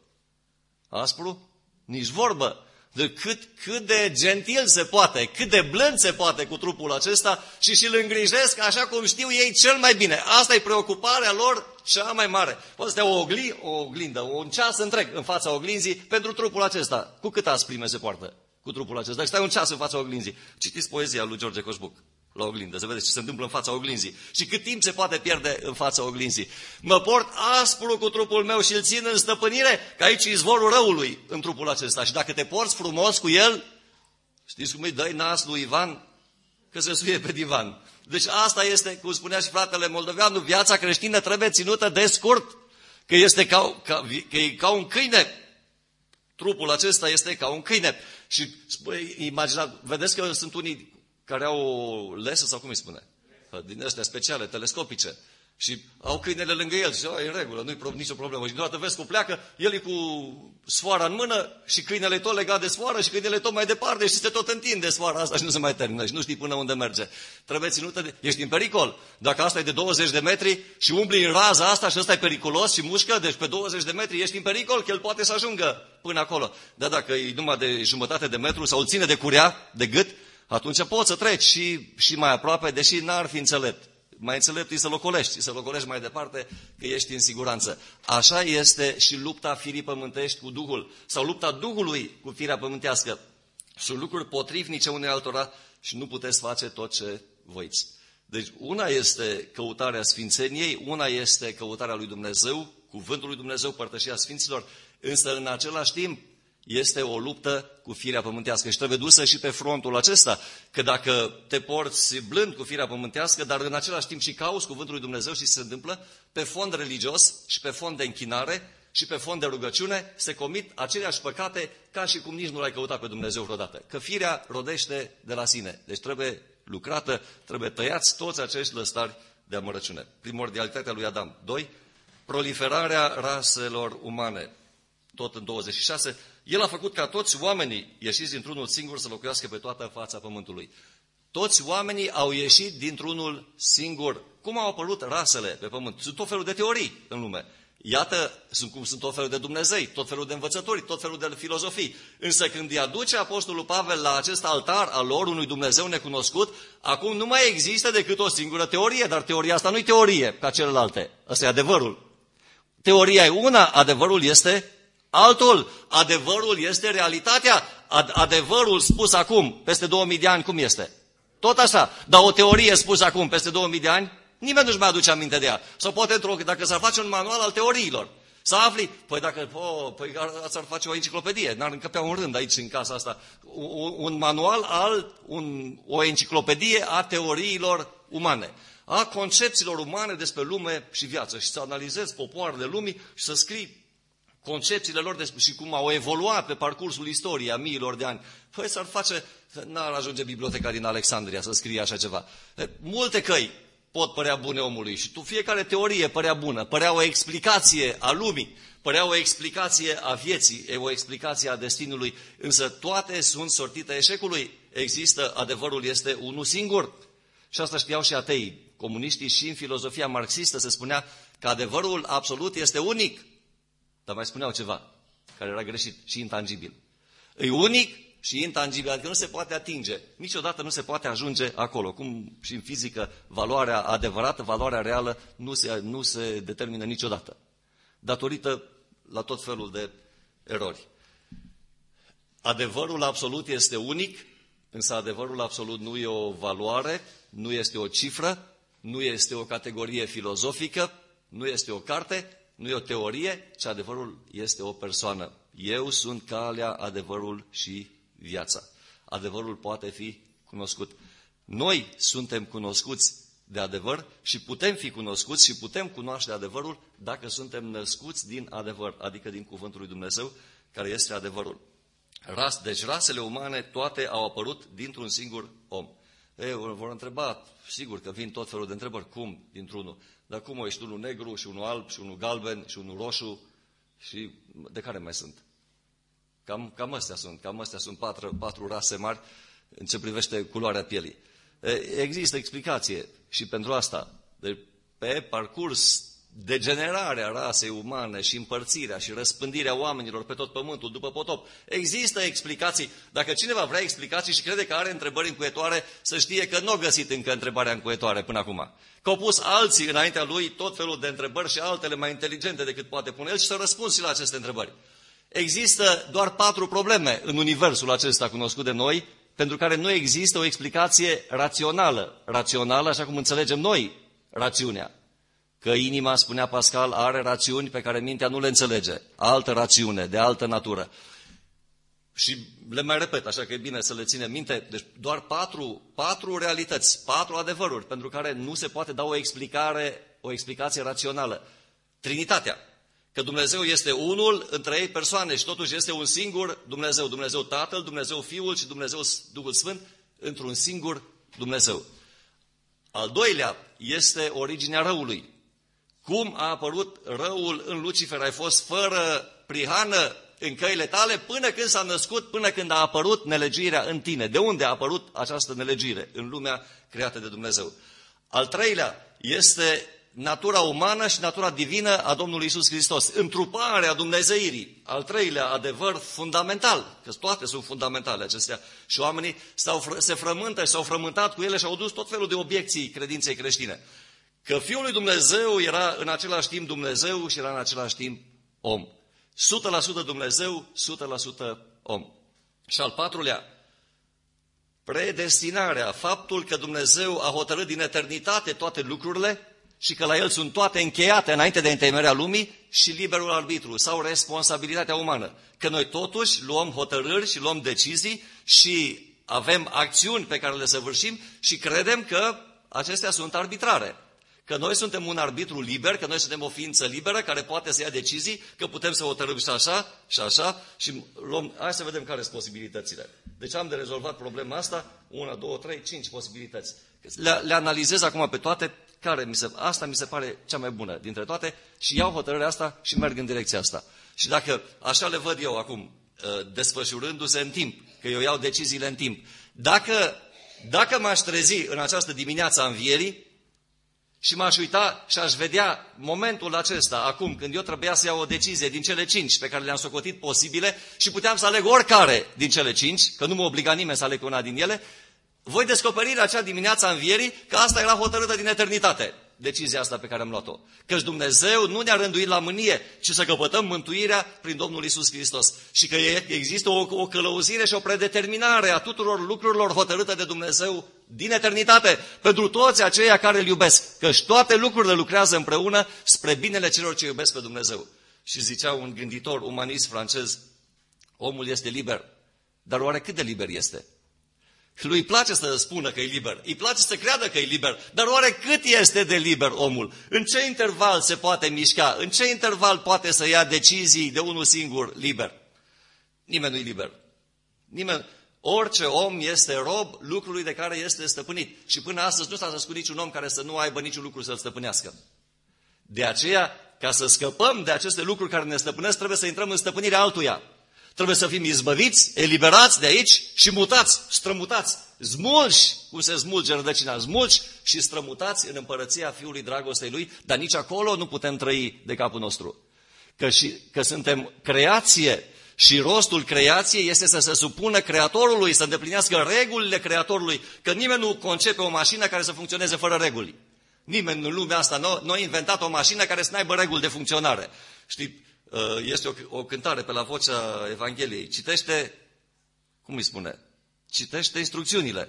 S1: Aspru? Nici vorbă. De cât, cât de gentil se poate, cât de blând se poate cu trupul acesta și și-l îngrijesc așa cum știu ei cel mai bine. Asta e preocuparea lor cea mai mare. Poate să dea o, ogli, o oglindă, un ceas întreg în fața oglinzii pentru trupul acesta. Cu cât asprime se poartă cu trupul acesta? Dacă stai un ceas în fața oglinzii, citiți poezia lui George Coșbuc la oglindă, să vedeți ce se întâmplă în fața oglinzii și cât timp se poate pierde în fața oglinzii. Mă port aspru cu trupul meu și îl țin în stăpânire, că aici e izvorul răului în trupul acesta. Și dacă te porți frumos cu el, știți cum îi dai nas lui Ivan? Că se suie pe divan. Deci asta este, cum spunea și fratele moldoveanu, viața creștină trebuie ținută de scurt, că este ca, ca, că e ca un câine. Trupul acesta este ca un câine. Și imaginați, vedeți că sunt unii care au o lesă, sau cum îi spune? Din astea speciale, telescopice. Și au câinele lângă el și e în regulă, nu-i nicio problemă. Și deodată vezi că pleacă, el e cu sfoara în mână și câinele tot legat de sfoară și câinele tot mai departe și se tot întinde sfoara asta și nu se mai termină și nu știi până unde merge. Trebuie ținută de... Ești în pericol. Dacă asta e de douăzeci de metri și umbli în raza asta și ăsta e periculos și mușcă, deci pe douăzeci de metri ești în pericol, că el poate să ajungă până acolo. Dar dacă e numai de jumătate de metru sau îl ține de curea, de gât, atunci poți să treci și, și mai aproape, deși n-ar fi înțelept. Mai înțelept e să locolești, să locolești mai departe, că ești în siguranță. Așa este și lupta firii pământești cu Duhul, sau lupta Duhului cu firea pământească. Sunt lucruri potrivnice unei altora și nu puteți face tot ce voiți. Deci una este căutarea sfințeniei, una este căutarea lui Dumnezeu, cuvântul lui Dumnezeu, părtășia sfinților, însă în același timp este o luptă cu firea pământească și trebuie dusă și pe frontul acesta, că dacă te porți blând cu firea pământească, dar în același timp și cauți cuvântul lui Dumnezeu și se întâmplă, pe fond religios și pe fond de închinare și pe fond de rugăciune se comit aceleași păcate ca și cum nici nu l-ai căutat pe Dumnezeu vreodată. Că firea rodește de la sine, deci trebuie lucrată, trebuie tăiați toți acești lăstari de amărăciune. Primordialitatea lui Adam. Doi. Proliferarea raselor umane. Tot în douăzeci și șase, El a făcut ca toți oamenii ieșiți dintr-unul singur să locuiască pe toată fața pământului. Toți oamenii au ieșit dintr-unul singur. Cum au apărut rasele pe pământ? Sunt tot felul de teorii în lume. Iată, sunt cum sunt tot felul de Dumnezei, tot felul de învățători, tot felul de filozofii. Însă când îi aduce Apostolul Pavel la acest altar al lor, unui Dumnezeu necunoscut, acum nu mai există decât o singură teorie, dar teoria asta nu e teorie ca celelalte. Ăsta e adevărul. Teoria e una, adevărul este altul. Adevărul este realitatea. Ad- adevărul spus acum, peste două mii de ani, cum este? Tot așa. Dar o teorie spusă acum, peste două mii de ani, nimeni nu-și mai aduce aminte de ea. Sau poate, dacă s-ar face un manual al teoriilor, să afli, păi dacă oh, păi s-ar face o enciclopedie, n-ar încăpea un rând aici în casa asta, un, un manual al, un, o enciclopedie a teoriilor umane, a concepțiilor umane despre lume și viață, și să analizezi popoarele lumii și să scrii concepțiile lor despre, și cum au evoluat pe parcursul istoriei a miilor de ani. Păi s-ar face, n-ar ajunge biblioteca din Alexandria să scrie așa ceva. Multe căi pot părea bune omului și tu fiecare teorie părea bună, părea o explicație a lumii, părea o explicație a vieții, o explicație a destinului, însă toate sunt sortite eșecului. Există, adevărul este unul singur. Și asta știau și ateii. Comuniștii și în filozofia marxistă se spunea că adevărul absolut este unic. Dar mai spuneau ceva care era greșit și intangibil. E unic și intangibil, adică nu se poate atinge, niciodată nu se poate ajunge acolo. Cum și în fizică, valoarea adevărată, valoarea reală nu se, nu se determină niciodată, datorită la tot felul de erori. Adevărul absolut este unic, însă adevărul absolut nu e o valoare, nu este o cifră, nu este o categorie filozofică, nu este o carte, nu e o teorie, ci adevărul este o persoană. Eu sunt calea, adevărul și viața. Adevărul poate fi cunoscut. Noi suntem cunoscuți de adevăr și putem fi cunoscuți și putem cunoaște adevărul dacă suntem născuți din adevăr, adică din cuvântul lui Dumnezeu, care este adevărul. Ras, deci rasele umane toate au apărut dintr-un singur om. Ei, vor întreba, sigur că vin tot felul de întrebări, cum dintr-unul? Dar cum o ești unul negru și unul alb și unul galben și unul roșu și de care mai sunt? Cam, cam astea sunt, cam astea sunt patru, patru rase mari în ce privește culoarea pielii. Există explicație și pentru asta. Deci, pe parcurs, degenerarea rasei umane și împărțirea și răspândirea oamenilor pe tot pământul după potop. Există explicații. Dacă cineva vrea explicații și crede că are întrebări încuietoare, să știe că nu a găsit încă întrebarea încuietoare până acum. Că au pus alții înaintea lui tot felul de întrebări și altele mai inteligente decât poate pune el și să răspunzi și la aceste întrebări. Există doar patru probleme în universul acesta cunoscut de noi, pentru care nu există o explicație rațională. Rațională, așa cum înțelegem noi rațiunea. Că inima, spunea Pascal, are rațiuni pe care mintea nu le înțelege. Altă rațiune, de altă natură. Și le mai repet, așa că e bine să le ținem minte. Deci doar patru, patru realități, patru adevăruri, pentru care nu se poate da o explicare, o explicație rațională. Trinitatea. Că Dumnezeu este unul între ei persoane și totuși este un singur Dumnezeu. Dumnezeu Tatăl, Dumnezeu Fiul și Dumnezeu Duhul Sfânt într-un singur Dumnezeu. Al doilea este originea răului. Cum a apărut răul în Lucifer? Ai fost fără prihană în căile tale până când s-a născut, până când a apărut nelegiuirea în tine. De unde a apărut această nelegiuire? În lumea creată de Dumnezeu. Al treilea este natura umană și natura divină a Domnului Iisus Hristos. Întruparea Dumnezeirii. Al treilea adevăr fundamental, că toate sunt fundamentale acestea. Și oamenii se frământă și s-au frământat cu ele și au dus tot felul de obiecții credinței creștine. Că Fiul lui Dumnezeu era în același timp Dumnezeu și era în același timp om. o sută la sută Dumnezeu, o sută la sută om. Și al patrulea, predestinarea, faptul că Dumnezeu a hotărât din eternitate toate lucrurile și că la El sunt toate încheiate înainte de întemeierea lumii și liberul arbitru sau responsabilitatea umană. Că noi totuși luăm hotărâri și luăm decizii și avem acțiuni pe care le săvârșim și credem că acestea sunt arbitrare. Că noi suntem un arbitru liber, că noi suntem o ființă liberă care poate să ia decizii, că putem să hotărâm și așa, și așa, și luăm... Hai să vedem care sunt posibilitățile. Deci am de rezolvat problema asta, una, două, trei, cinci posibilități. Le, le analizez acum pe toate, care mi se, asta mi se pare cea mai bună dintre toate și iau hotărârea asta și merg în direcția asta. Și dacă așa le văd eu acum, desfășurându-se în timp, că eu iau deciziile în timp. Dacă, dacă m-aș trezi în această dimineață a învierii și m-aș uita și aș vedea momentul acesta, acum, când eu trebuia să iau o decizie din cele cinci pe care le-am socotit posibile și puteam să aleg oricare din cele cinci, că nu mă obliga nimeni să aleg una din ele, voi descoperi în acea dimineață a învierii că asta era hotărâtă din eternitate, decizia asta pe care am luat-o. Căci Dumnezeu nu ne-a rânduit la mânie, ci să căpătăm mântuirea prin Domnul Iisus Hristos. Și că există o, o călăuzire și o predeterminare a tuturor lucrurilor hotărâte de Dumnezeu din eternitate pentru toți aceia care îl iubesc. Căci toate lucrurile lucrează împreună spre binele celor ce iubesc pe Dumnezeu. Și zicea un gânditor umanist francez, omul este liber, dar oare cât de liber este? Lui îi place să spună că e liber, îi place să creadă că e liber, dar oare cât este de liber omul? În ce interval se poate mișca? În ce interval poate să ia decizii de unul singur liber? Nimeni nu e liber. Nimeni. Orice om este rob lucrului de care este stăpânit. Și până astăzi nu s-a născut niciun om care să nu aibă niciun lucru să-l stăpânească. De aceea, ca să scăpăm de aceste lucruri care ne stăpânesc, trebuie să intrăm în stăpânirea altuia. Trebuie să fim izbăviți, eliberați de aici și mutați, strămutați, smulși, cum se smulge rădăcina, smulși și strămutați în împărăția Fiului Dragostei Lui, dar nici acolo nu putem trăi de capul nostru. Că, și, că suntem creație și rostul creației este să se supună Creatorului, să îndeplinească regulile Creatorului, că nimeni nu concepe o mașină care să funcționeze fără reguli. Nimeni în lumea asta nu, nu a inventat o mașină care să n-aibă reguli de funcționare. Știi? Este o, o cântare pe la Vocea Evangheliei. Citește, cum îi spune? Citește instrucțiunile.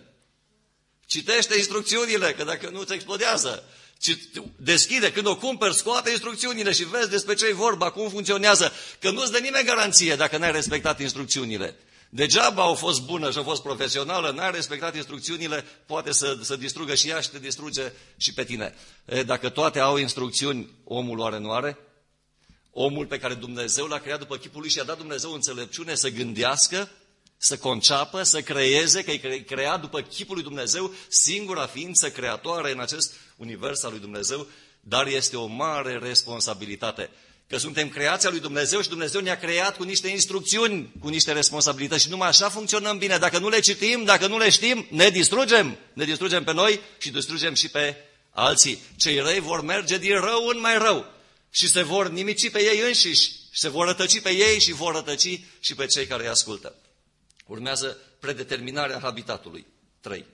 S1: Citește instrucțiunile, că dacă nu îți explodează. Deschide, când o cumperi, scoate instrucțiunile și vezi despre ce e vorba, cum funcționează. Că nu-ți dă nimeni garanție dacă n-ai respectat instrucțiunile. Degeaba au fost bună și au fost profesională, n-ai respectat instrucțiunile, poate să, să distrugă și ea și te distruge și pe tine. E, dacă toate au instrucțiuni, omul oare nu are? Omul pe care Dumnezeu l-a creat după chipul lui și a dat Dumnezeu înțelepciune să gândească, să conceapă, să creeze, că e creat după chipul lui Dumnezeu, singura ființă creatoare în acest univers al lui Dumnezeu, dar este o mare responsabilitate. Că suntem creația lui Dumnezeu și Dumnezeu ne-a creat cu niște instrucțiuni, cu niște responsabilități și numai așa funcționăm bine. Dacă nu le citim, dacă nu le știm, ne distrugem. Ne distrugem pe noi și distrugem și pe alții. Cei răi vor merge din rău în mai rău. Și se vor nimici pe ei înșiși, și se vor rătăci pe ei și vor rătăci și pe cei care îi ascultă. Urmează predeterminarea habitatului. trei.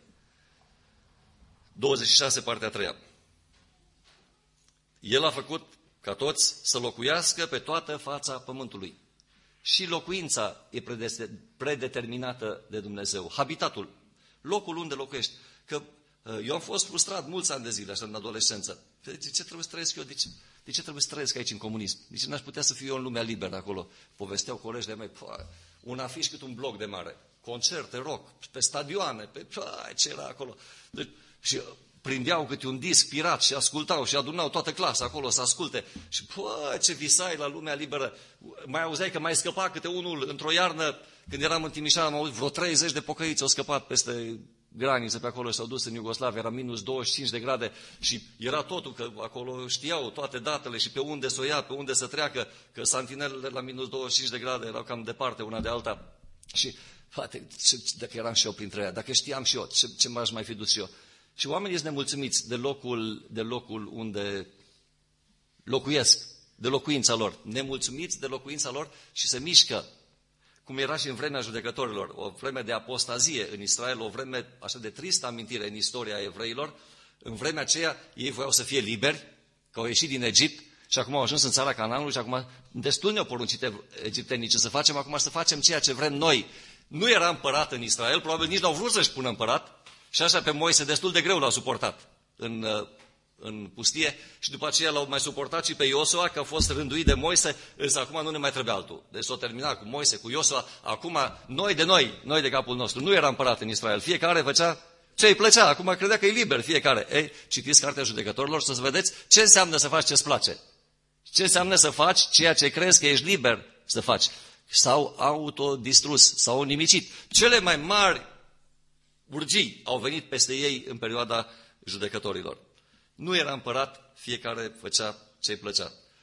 S1: douăzeci și șase, partea a treia. El a făcut ca toți să locuiască pe toată fața pământului. Și locuința e predeterminată de Dumnezeu. Habitatul, locul unde locuiești. Că eu am fost frustrat mulți ani de zile, așa, în adolescență. De ce trebuie să trăiesc eu? De ce, de ce trebuie să trăiesc aici în comunism? De ce n-aș putea să fiu eu în lumea liberă acolo? Povesteau colegi de mei, pă, un afiș cât un bloc de mare, concerte, rock, pe stadioane, pe pă, ce era acolo. De, și prindeau câte un disc pirat și ascultau și adunau toată clasa acolo să asculte. Și pă, ce visai la lumea liberă. Mai auzeai că mai scăpa câte unul într-o iarnă, când eram în Timișoara, am auzit vreo treizeci de pocăiți au scăpat peste graniță pe acolo și s-au dus în Iugoslavia, era minus douăzeci și cinci de grade și era totul, că acolo știau toate datele și pe unde să o ia, pe unde să treacă, că santinelele la minus douăzeci și cinci de grade erau cam departe una de alta. Și, frate, dacă eram și eu printre ea, dacă știam și eu, ce, ce m-aș mai fi dus și eu? Și oamenii sunt nemulțumiți de locul, de locul unde locuiesc, de locuința lor, nemulțumiți de locuința lor și se mișcă, cum era și în vremea judecătorilor, o vreme de apostazie în Israel, o vreme așa de tristă amintire în istoria evreilor. În vremea aceea ei voiau să fie liberi, că au ieșit din Egipt și acum au ajuns în țara Canaanului și acum destul ne-au poruncit egiptenii ce să facem, acum să facem ceea ce vrem noi. Nu era împărat în Israel, probabil nici n-au vrut să-și pună împărat și așa pe Moise destul de greu l-au suportat în în pustie și după aceea l-au mai suportat și pe Iosua, că a fost rânduit de Moise, însă acum nu ne mai trebuie altul. Deci s-o terminat cu Moise, cu Iosua, acum noi de noi, noi de capul nostru. Nu era împărat în Israel, fiecare făcea ce îi plăcea, acum credea că e liber fiecare. Ei, citiți Cartea Judecătorilor să vedeți ce înseamnă să faci ce-ți place. Ce înseamnă să faci ceea ce crezi că ești liber să faci. S-au autodistrus, s-au nimicit. Cele mai mari urgii au venit peste ei în perioada judecătorilor. Nu era împărat, fiecare făcea ce-i plăcea.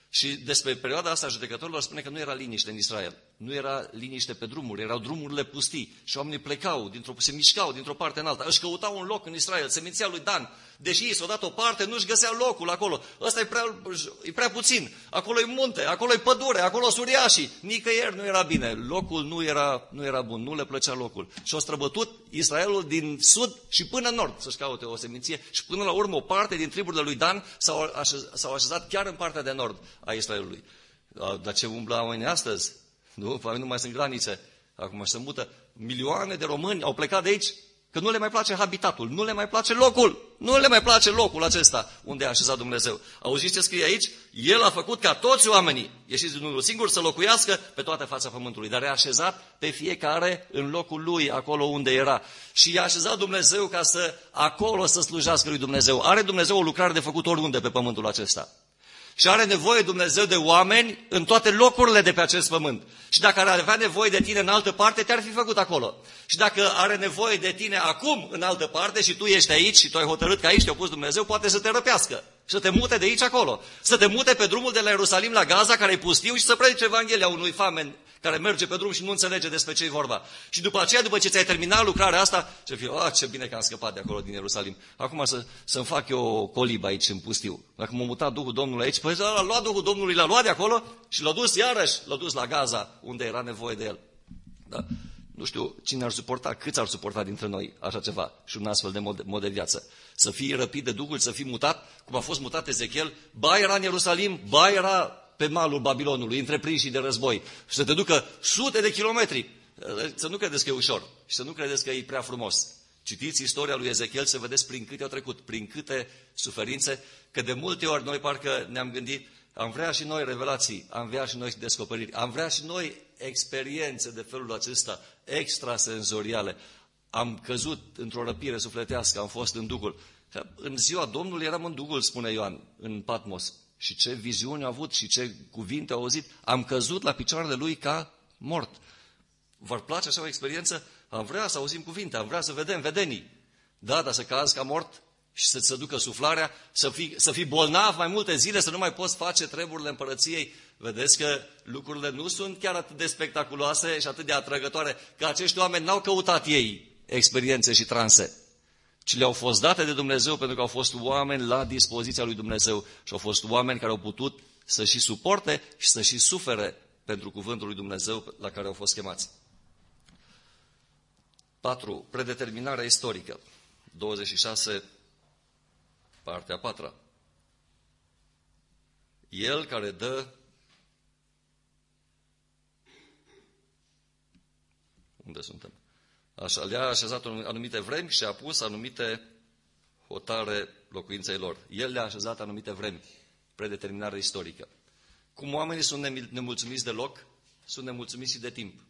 S1: Și despre perioada asta a judecătorilor spune că nu era liniște în Israel. Nu era liniște pe drumuri, erau drumurile pustii și oamenii plecau, dintr-o, se mișcau dintr-o parte în alta. Își căutau un loc în Israel, seminția lui Dan. Deși i s-a dat o parte, nu-și găseau locul acolo. Ăsta e prea, e prea puțin. Acolo e munte, acolo e pădure, acolo sunt uriașii. Nicăieri nu era bine. Locul nu era, nu era bun, nu le plăcea locul. Și au străbătut Israelul din sud și până în nord să-și caute o seminție. Și până la urmă o parte din triburile lui Dan s-au așezat, s-au așezat chiar în partea de nord a Israelului. Dar ce umblă oamenii astăzi? Nu, nu mai sunt granițe. Acum se mută. Milioane de români au plecat de aici că nu le mai place habitatul, nu le mai place locul, nu le mai place locul acesta unde a așezat Dumnezeu. Auziți ce scrie aici? El a făcut ca toți oamenii, ieșiți din unul singur, să locuiască pe toată fața pământului, dar i-a așezat pe fiecare în locul lui, acolo unde era. Și i-a așezat Dumnezeu ca să acolo să slujească lui Dumnezeu. Are Dumnezeu o lucrare de făcut oriunde pe pământul acesta. Și are nevoie Dumnezeu de oameni în toate locurile de pe acest pământ. Și dacă ar avea nevoie de tine în altă parte, te-ar fi făcut acolo. Și dacă are nevoie de tine acum în altă parte și tu ești aici și tu ai hotărât că aici te-a pus Dumnezeu, poate să te răpească. Să te mute de aici acolo. Să te mute pe drumul de la Ierusalim la Gaza, care e pustiu, și să predice Evanghelia unui famen care merge pe drum și nu înțelege despre ce e vorba. Și după aceea, după ce ți-ai terminat lucrarea asta, ce fie, ah, ce bine că am scăpat de acolo din Ierusalim. Acum să, să-mi fac eu o colibă aici în pustiu. Dacă m-a mutat Duhul Domnului aici, păi l-a luat Duhul Domnului, l-a luat de acolo și l-a dus iarăși, l-a dus la Gaza, unde era nevoie de el. Da? Nu știu cine ar suporta, câți ar suporta dintre noi așa ceva și un astfel de mod, mod de viață. Să fii răpit de Duhul, să fii mutat, cum a fost mutat Ezechiel, ba era în Ierusalim, ba era pe malul Babilonului, între prinși de război, și să te ducă sute de kilometri. Să nu credeți că e ușor și să nu credeți că e prea frumos. Citiți istoria lui Ezechiel să vedeți prin câte au trecut, prin câte suferințe, că de multe ori noi parcă ne-am gândit, am vrea și noi revelații, am vrea și noi descoperiri, am vrea și noi experiențe de felul acesta, extrasenzoriale. Am căzut într-o răpire sufletească, am fost în Duhul. În ziua Domnului eram în Duhul, spune Ioan, în Patmos. Și ce viziuni a avut și ce cuvinte a auzit. Am căzut la picioarele lui ca mort. V-ar place așa o experiență? Am vrea să auzim cuvinte, am vrea să vedem vedenii. Da, dar să cazi ca mort și să-ți se ducă suflarea, să fii, să fii bolnav mai multe zile, să nu mai poți face treburile împărăției. Vedeți că lucrurile nu sunt chiar atât de spectaculoase și atât de atrăgătoare, că acești oameni n-au căutat ei experiențe și transe, ci le-au fost date de Dumnezeu pentru că au fost oameni la dispoziția lui Dumnezeu și au fost oameni care au putut să și suporte și să și sufere pentru cuvântul lui Dumnezeu la care au fost chemați. patru. Predeterminarea istorică. douăzeci și șase, partea a patra. El care dă unde suntem? Așa, le-a așezat anumite vremi și a pus anumite hotare locuinței lor. El le-a așezat anumite vremi, predeterminare istorică. Cum oamenii sunt nemulțumiți de loc, sunt nemulțumiți și de timp.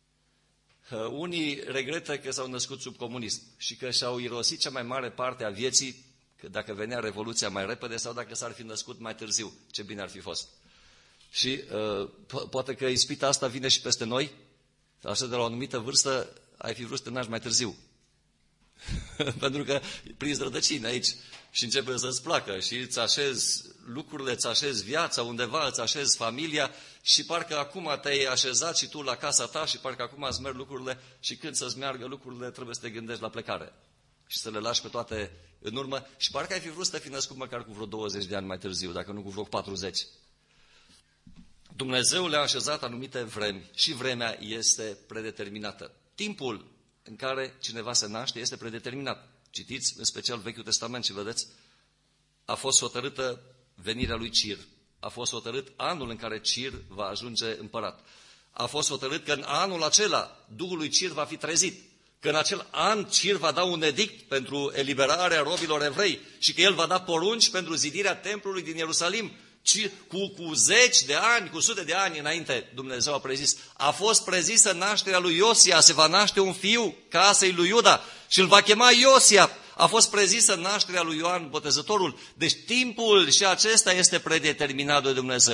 S1: Unii regretă că s-au născut sub comunism și că și-au irosit cea mai mare parte a vieții, că dacă venea Revoluția mai repede sau dacă s-ar fi născut mai târziu, ce bine ar fi fost. Și uh, po- poate că ispita asta vine și peste noi, așa de la o anumită vârstă ai fi vrut să te naști mai târziu. Pentru că prinzi rădăcini aici și începe să-ți placă și îți așezi lucrurile, îți așezi viața undeva, îți așezi familia și parcă acum te-ai așezat și tu la casa ta și parcă acum îți merg lucrurile și când să-ți meargă lucrurile trebuie să te gândești la plecare și să le lași pe toate în urmă și parcă ai fi vrut să te fi născut măcar cu vreo douăzeci de ani mai târziu, dacă nu cu vreo patruzeci. Dumnezeu le-a așezat anumite vremi și vremea este predeterminată. Timpul în care cineva se naște este predeterminat. Citiți în special Vechiul Testament și vedeți, a fost hotărâtă venirea lui Cir. A fost hotărât anul în care Cir va ajunge împărat. A fost hotărât că în anul acela Duhul lui Cir va fi trezit. Că în acel an Cir va da un edict pentru eliberarea robilor evrei și că el va da porunci pentru zidirea templului din Ierusalim. Ci cu, cu zeci de ani, cu sute de ani înainte, Dumnezeu a prezis. A fost prezisă nașterea lui Iosia, se va naște un fiu casei lui Iuda și îl va chema Iosia. A fost prezisă nașterea lui Ioan Botezătorul. Deci timpul și acesta este predeterminat de Dumnezeu.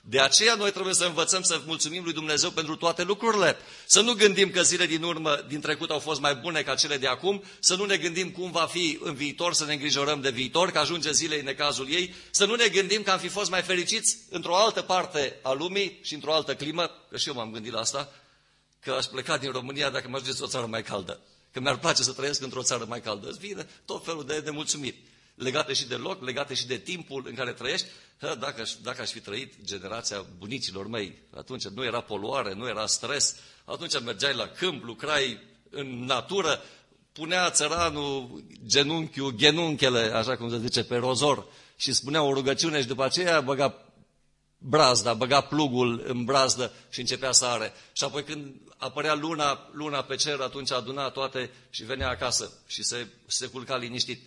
S1: De aceea noi trebuie să învățăm să mulțumim lui Dumnezeu pentru toate lucrurile. Să nu gândim că zile din urmă, din trecut, au fost mai bune ca cele de acum, să nu ne gândim cum va fi în viitor, să ne îngrijorăm de viitor, că ajunge zilei în necazul ei, să nu ne gândim că am fi fost mai fericiți într-o altă parte a lumii și într-o altă climă, că și eu m-am gândit la asta, că aș pleca din România dacă mă ajungeți o țară mai caldă, că mi-ar place să trăiesc într-o țară mai caldă. Îți vine tot felul de nemulțumiri, legate și de loc, legate și de timpul în care trăiești. Dacă aș, dacă aș fi trăit generația bunicilor mei, atunci nu era poluare, nu era stres, atunci mergeai la câmp, lucrai în natură, punea țăranul genunchiul, genunchele, așa cum se zice, pe rozor și spunea o rugăciune și după aceea băga brazda, băga plugul în brazdă și începea să are. Și apoi când apărea luna, luna pe cer, atunci aduna toate și venea acasă și se, se culca liniștit.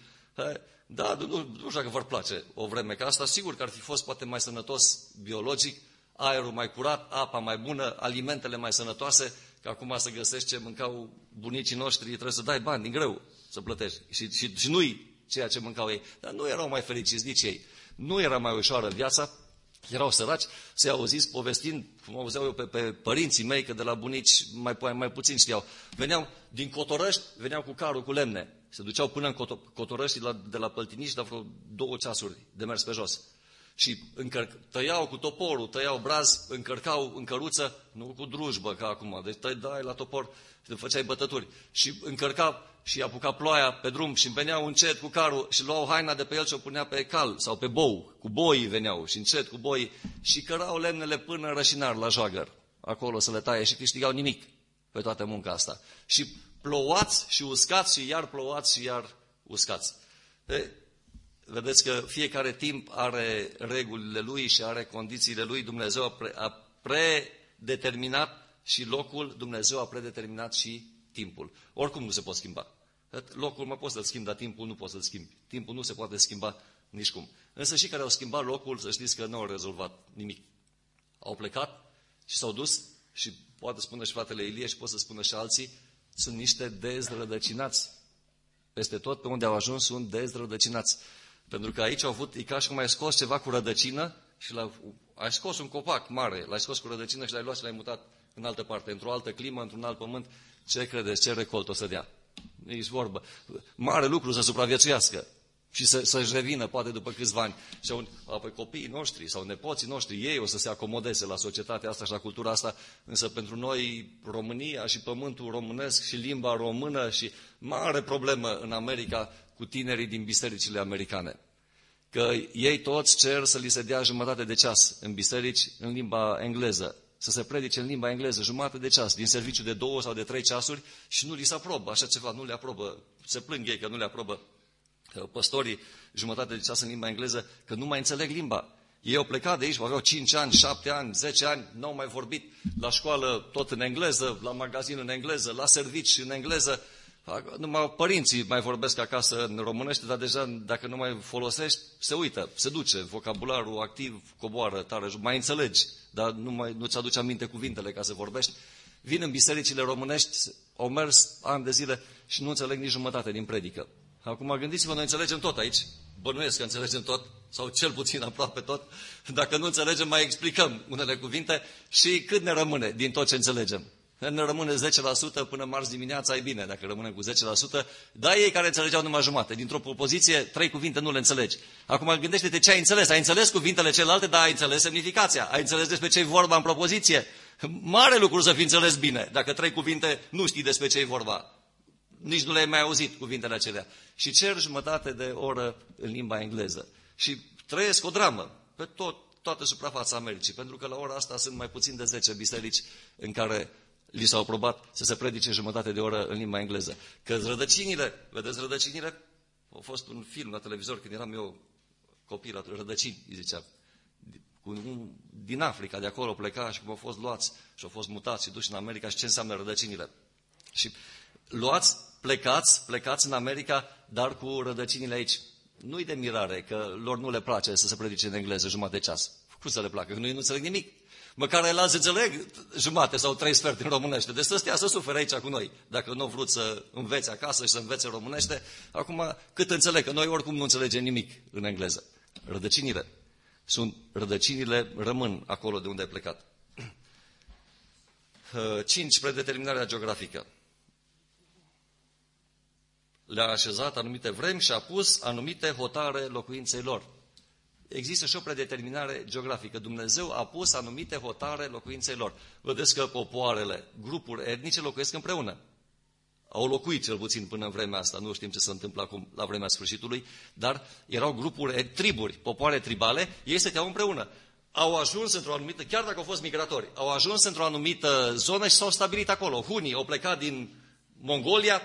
S1: Da, nu, nu știu dacă v-ar place o vreme ca asta, sigur că ar fi fost poate mai sănătos biologic, aerul mai curat, apa mai bună, alimentele mai sănătoase, că acum să găsești ce mâncau bunicii noștri, trebuie să dai bani din greu să plătești și, și, și nu-i ceea ce mâncau ei. Dar nu erau mai fericiți nici ei, nu era mai ușoară viața, erau săraci, se auziți povestind, cum auzeau eu pe, pe părinții mei, că de la bunici mai, mai puțin știau. Veneau din Cotorăști, veneau cu carul cu lemne. Se duceau până în Cotorăști de la, de la Păltiniști, de vreo două ceasuri de mers pe jos. Și încărc, tăiau cu toporul, tăiau brazi, încărcau în căruță, nu cu drujbă ca acum, deci tăi, dai la topor, te făceai bătături. Și încărca și apuca ploaia pe drum și veneau încet cu carul și luau haina de pe el și o punea pe cal sau pe bou. Cu boii veneau și încet cu boii și cărau lemnele până în Rășinar, la Joagăr. Acolo să le taie și câștigau nimic pe toată munca asta. Și plouați și uscați și iar plouați și iar uscați. E, vedeți că fiecare timp are regulile lui și are condițiile lui. Dumnezeu a, pre, a predeterminat și locul, Dumnezeu a predeterminat și timpul. Oricum nu se pot schimba. Locul mă poți să-l schimbi, dar timpul nu poți să-l schimbi. Timpul nu se poate schimba nicicum. Însă și care au schimbat locul, să știți că nu au rezolvat nimic. Au plecat și s-au dus și poate spune și fratele Ilie și pot să spună și alții, sunt niște dezrădăcinați. Peste tot pe unde au ajuns sunt dezrădăcinați. Pentru că aici au avut, e ca și cum ai scos ceva cu rădăcină și l-ai, ai scos un copac mare, l-ai scos cu rădăcină și l-ai luat și l-ai mutat în altă parte, într-o altă climă, într-un alt pământ. Ce credeți? Ce recolt o să dea? E vorbă. Mare lucru să supraviețuiască și să, să-și revină poate după câțiva ani. Și apoi copiii noștri sau nepoții noștri, ei o să se acomodeze la societatea asta și la cultura asta, însă pentru noi România și pământul românesc și limba română și mare problemă în America cu tinerii din bisericile americane. Că ei toți cer să li se dea jumătate de ceas în biserici în limba engleză, să se predice în limba engleză jumătate de ceas, din serviciu de două sau de trei ceasuri și nu li se aprobă așa ceva, nu le aprobă, se plâng ei că nu le aprobă păstorii jumătate de ceas în limba engleză, că nu mai înțeleg limba. Ei au plecat de aici, aveau cinci ani, șapte ani, zece ani, n-au mai vorbit la școală tot în engleză, la magazin în engleză, la servici în engleză. Numai părinții mai vorbesc acasă în românește, dar deja dacă nu mai folosești, se uită, se duce, vocabularul activ coboară tare, mai înțelegi, dar nu mai, nu-ți aduce aminte cuvintele ca să vorbești. Vin în bisericile românești, au mers ani de zile și nu înțeleg nici jumătate din predică. Acum gândiți-vă, noi înțelegem tot aici, bănuiesc că înțelegem tot, sau cel puțin aproape tot. Dacă nu înțelegem, mai explicăm unele cuvinte și cât ne rămâne din tot ce înțelegem. Ne rămâne zece la sută până marți dimineața, e bine, dacă rămânem cu zece la sută, dar ei care înțelegeau numai jumate. Dintr-o propoziție, trei cuvinte nu le înțelegi. Acum gândește-te ce ai înțeles. Ai înțeles cuvintele celelalte, dar ai înțeles semnificația. Ai înțeles despre ce e vorba în propoziție. Mare lucru să fi înțeles bine, dacă trei cuvinte nu știi despre ce e vorba. Nici nu le-ai mai auzit cuvintele acelea. Și cer jumătate de oră în limba engleză. Și trăiesc o dramă pe tot, toată suprafața Americii, pentru că la ora asta sunt mai puțin de zece biserici în care li s-au aprobat să se predice jumătate de oră în limba engleză. Că rădăcinile, vedeți rădăcinile? A fost un film la televizor când eram eu copil, Rădăcini, îi zicea. Din Africa, de acolo pleca și cum au fost luați și au fost mutați și duși în America și ce înseamnă rădăcinile. Și luați, plecați, plecați în America, dar cu rădăcinile aici. Nu-i de mirare că lor nu le place să se predice în engleză jumătate de ceas. Cum să le placă? Că noi nu înțeleg nimic. Măcar el să înțeleg jumate sau trei sferturi în românește. Deci să stea să sufere aici cu noi. Dacă nu au vrut să învețe acasă și să învețe românește, acum cât înțeleg? Că noi oricum nu înțelegem nimic în engleză. Rădăcinile. Sunt rădăcinile, rămân acolo de unde ai plecat. Cinci, predeterminarea geografică. Le-a așezat anumite vremi și a pus anumite hotare locuinței lor. Există și o predeterminare geografică. Dumnezeu a pus anumite hotare locuinței lor. Vedeți că popoarele, grupuri etnice locuiesc împreună. Au locuit cel puțin până în vremea asta. Nu știm ce se întâmplă acum la vremea sfârșitului, dar erau grupuri, triburi, popoare tribale, ei stăteau împreună. Au ajuns într-o anumită, chiar dacă au fost migratori, au ajuns într-o anumită zonă și s-au stabilit acolo. Hunii au plecat din Mongolia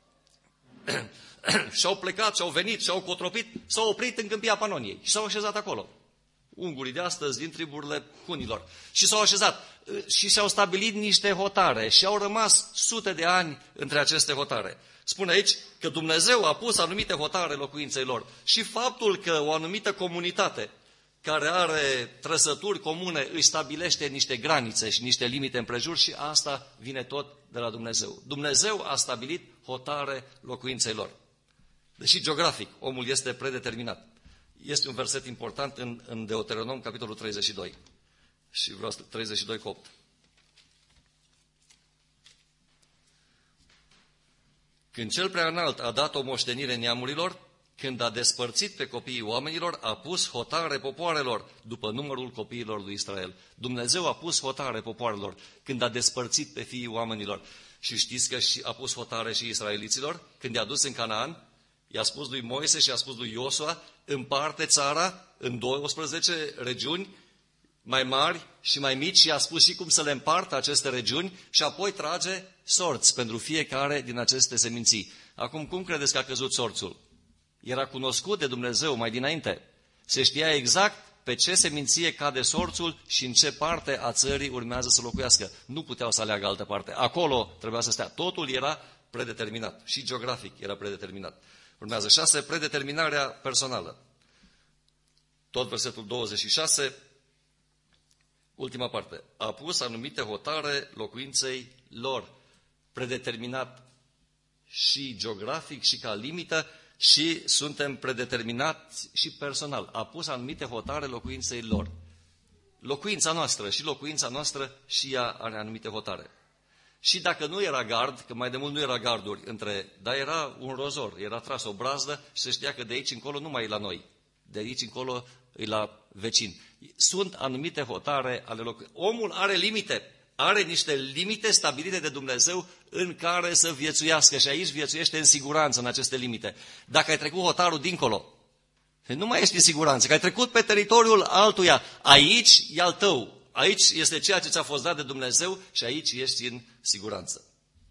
S1: și-au plecat, și-au venit, și-au cotropit, s-au oprit în câmpia Panoniei și s-au așezat acolo. Ungurii de astăzi din triburile hunilor. Și s-au așezat și și-au stabilit niște hotare și au rămas sute de ani între aceste hotare. Spune aici că Dumnezeu a pus anumite hotare locuinței lor și faptul că o anumită comunitate care are trăsături comune își stabilește niște granițe și niște limite împrejur și asta vine tot de la Dumnezeu. Dumnezeu a stabilit hotare locuinței lor. Deși geografic omul este predeterminat. Este un verset important în, în Deuteronom, capitolul treizeci și doi. Și vreau treizeci și doi cu opt. Când cel prea înalt a dat o moștenire neamurilor, când a despărțit pe copiii oamenilor, a pus hotare popoarelor după numărul copiilor lui Israel. Dumnezeu a pus hotare popoarelor când a despărțit pe fiii oamenilor. Și știți că și a pus hotare și israeliților? Când i-a dus în Canaan, i-a spus lui Moise și i-a spus lui Iosua, împarte țara în douăsprezece regiuni, mai mari și mai mici, și a spus și cum să le împartă aceste regiuni și apoi trage sorți pentru fiecare din aceste seminții. Acum, cum credeți că a căzut sorțul? Era cunoscut de Dumnezeu mai dinainte. Se știa exact pe ce seminție cade sorțul și în ce parte a țării urmează să locuiască. Nu puteau să aleagă altă parte. Acolo trebuia să stea. Totul era predeterminat. Și geografic era predeterminat. Urmează șase, predeterminarea personală. Tot versetul douăzeci și șase, ultima parte. A pus anumite hotare locuinței lor. Predeterminat și geografic și ca limită și suntem predeterminați și personal. A pus anumite hotare locuinței lor. Locuința noastră și locuința noastră și ea are anumite hotare. Și dacă nu era gard, că mai de mult nu era garduri între, dar era un rozor, era tras o brazdă și se știa că de aici încolo nu mai e la noi. De aici încolo e la vecin. Sunt anumite hotare ale locului. Omul are limite. Are niște limite stabilite de Dumnezeu în care să viețuiască și aici viețuiește în siguranță în aceste limite. Dacă ai trecut hotarul dincolo, nu mai ești în siguranță, că ai trecut pe teritoriul altuia, aici e al tău, aici este ceea ce ți-a fost dat de Dumnezeu și aici ești în siguranță.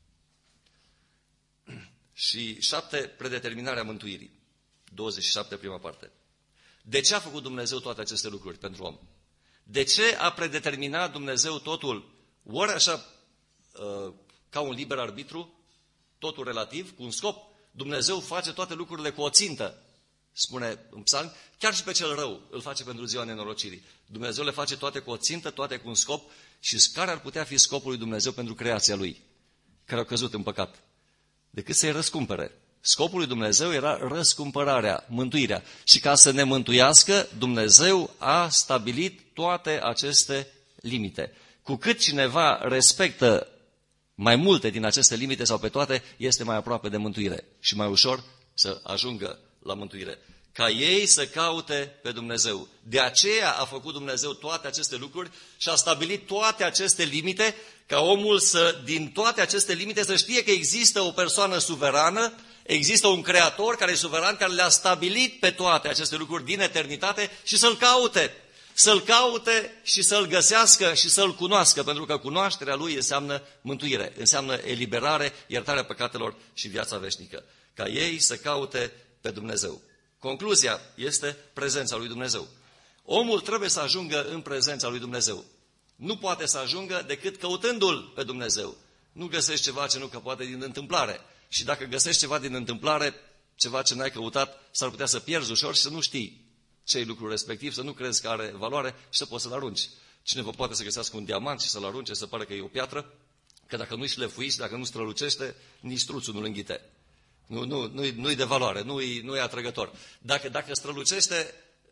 S1: Și șapte, predeterminarea mântuirii. douăzeci și șapte, prima parte. De ce a făcut Dumnezeu toate aceste lucruri pentru om? De ce a predeterminat Dumnezeu totul? Ori așa, ca un liber arbitru, totul relativ, cu un scop. Dumnezeu face toate lucrurile cu o țintă, spune în psalm, chiar și pe cel rău îl face pentru ziua nenorocirii. Dumnezeu le face toate cu o țintă, toate cu un scop. Și care ar putea fi scopul lui Dumnezeu pentru creația lui, care a căzut în păcat? Decât să-i răscumpere. Scopul lui Dumnezeu era răscumpărarea, mântuirea. Și ca să ne mântuiască, Dumnezeu a stabilit toate aceste limite. Cu cât cineva respectă mai multe din aceste limite sau pe toate, este mai aproape de mântuire și mai ușor să ajungă la mântuire. Ca ei să caute pe Dumnezeu. De aceea a făcut Dumnezeu toate aceste lucruri și a stabilit toate aceste limite, ca omul să, din toate aceste limite, să știe că există o persoană suverană, există un creator care e suveran, care le-a stabilit pe toate aceste lucruri din eternitate și să-L caute. Să-L caute și să-L găsească și să-L cunoască, pentru că cunoașterea Lui înseamnă mântuire, înseamnă eliberare, iertarea păcatelor și viața veșnică. Ca ei să caute pe Dumnezeu. Concluzia este prezența lui Dumnezeu. Omul trebuie să ajungă în prezența lui Dumnezeu. Nu poate să ajungă decât căutându-L pe Dumnezeu. Nu găsești ceva ce nu că poate din întâmplare. Și dacă găsești ceva din întâmplare, ceva ce n-ai căutat, s-ar putea să pierzi ușor și să nu știi ce-i lucrul respectiv, să nu crezi că are valoare și să poți să-l arunci. Cineva poate să găsească un diamant și să-l arunce, să pare că e o piatră, că dacă nu-i șlefuiți, dacă nu strălucește, nici struțul nu-l înghite. Nu, nu, nu-i, nu-i de valoare, nu-i, nu-i atrăgător. Dacă, dacă strălucește,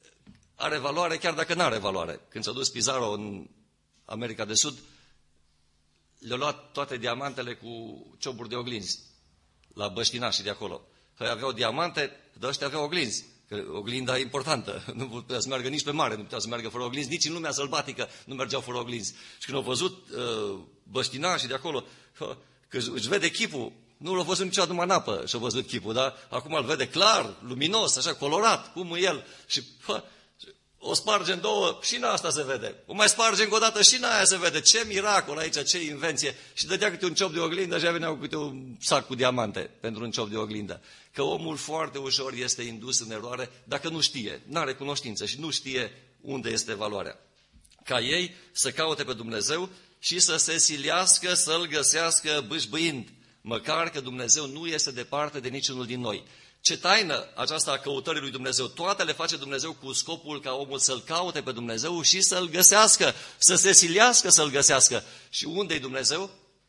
S1: are valoare chiar dacă nu are valoare. Când s-a dus Pizarro în America de Sud, le-a luat toate diamantele cu cioburi de oglinzi la băștinașii de acolo. Că aveau diamante, dar ăștia aveau oglinzi. Că oglinda e importantă. Nu putea să meargă nici pe mare, nu putea să meargă fără oglinzi, nici în lumea sălbatică nu mergeau fără oglinzi. Și când au văzut uh, băștinașii de acolo, că, că își vede chipul, nu l-a văzut niciodată numai în apă și-a văzut chipul, dar acum îl vede clar, luminos, așa, colorat, cum e el. Și hă, o sparge în două și în asta se vede. O mai sparge încă o dată și în aia se vede. Ce miracol aici, ce invenție. Și dădea câte un ciop de oglindă și venea cu câte un sac cu diamante pentru un ciop de oglindă. Că omul foarte ușor este indus în eroare dacă nu știe, nu are cunoștință și nu știe unde este valoarea. Ca ei să caute pe Dumnezeu și să se siliască să-L găsească bâșbâind, măcar că Dumnezeu nu este departe de niciunul din noi. Ce taină aceasta a căutării lui Dumnezeu? Toate le face Dumnezeu cu scopul ca omul să-L caute pe Dumnezeu și să-L găsească, să se siliască să-L găsească. Și unde e Dumnezeu?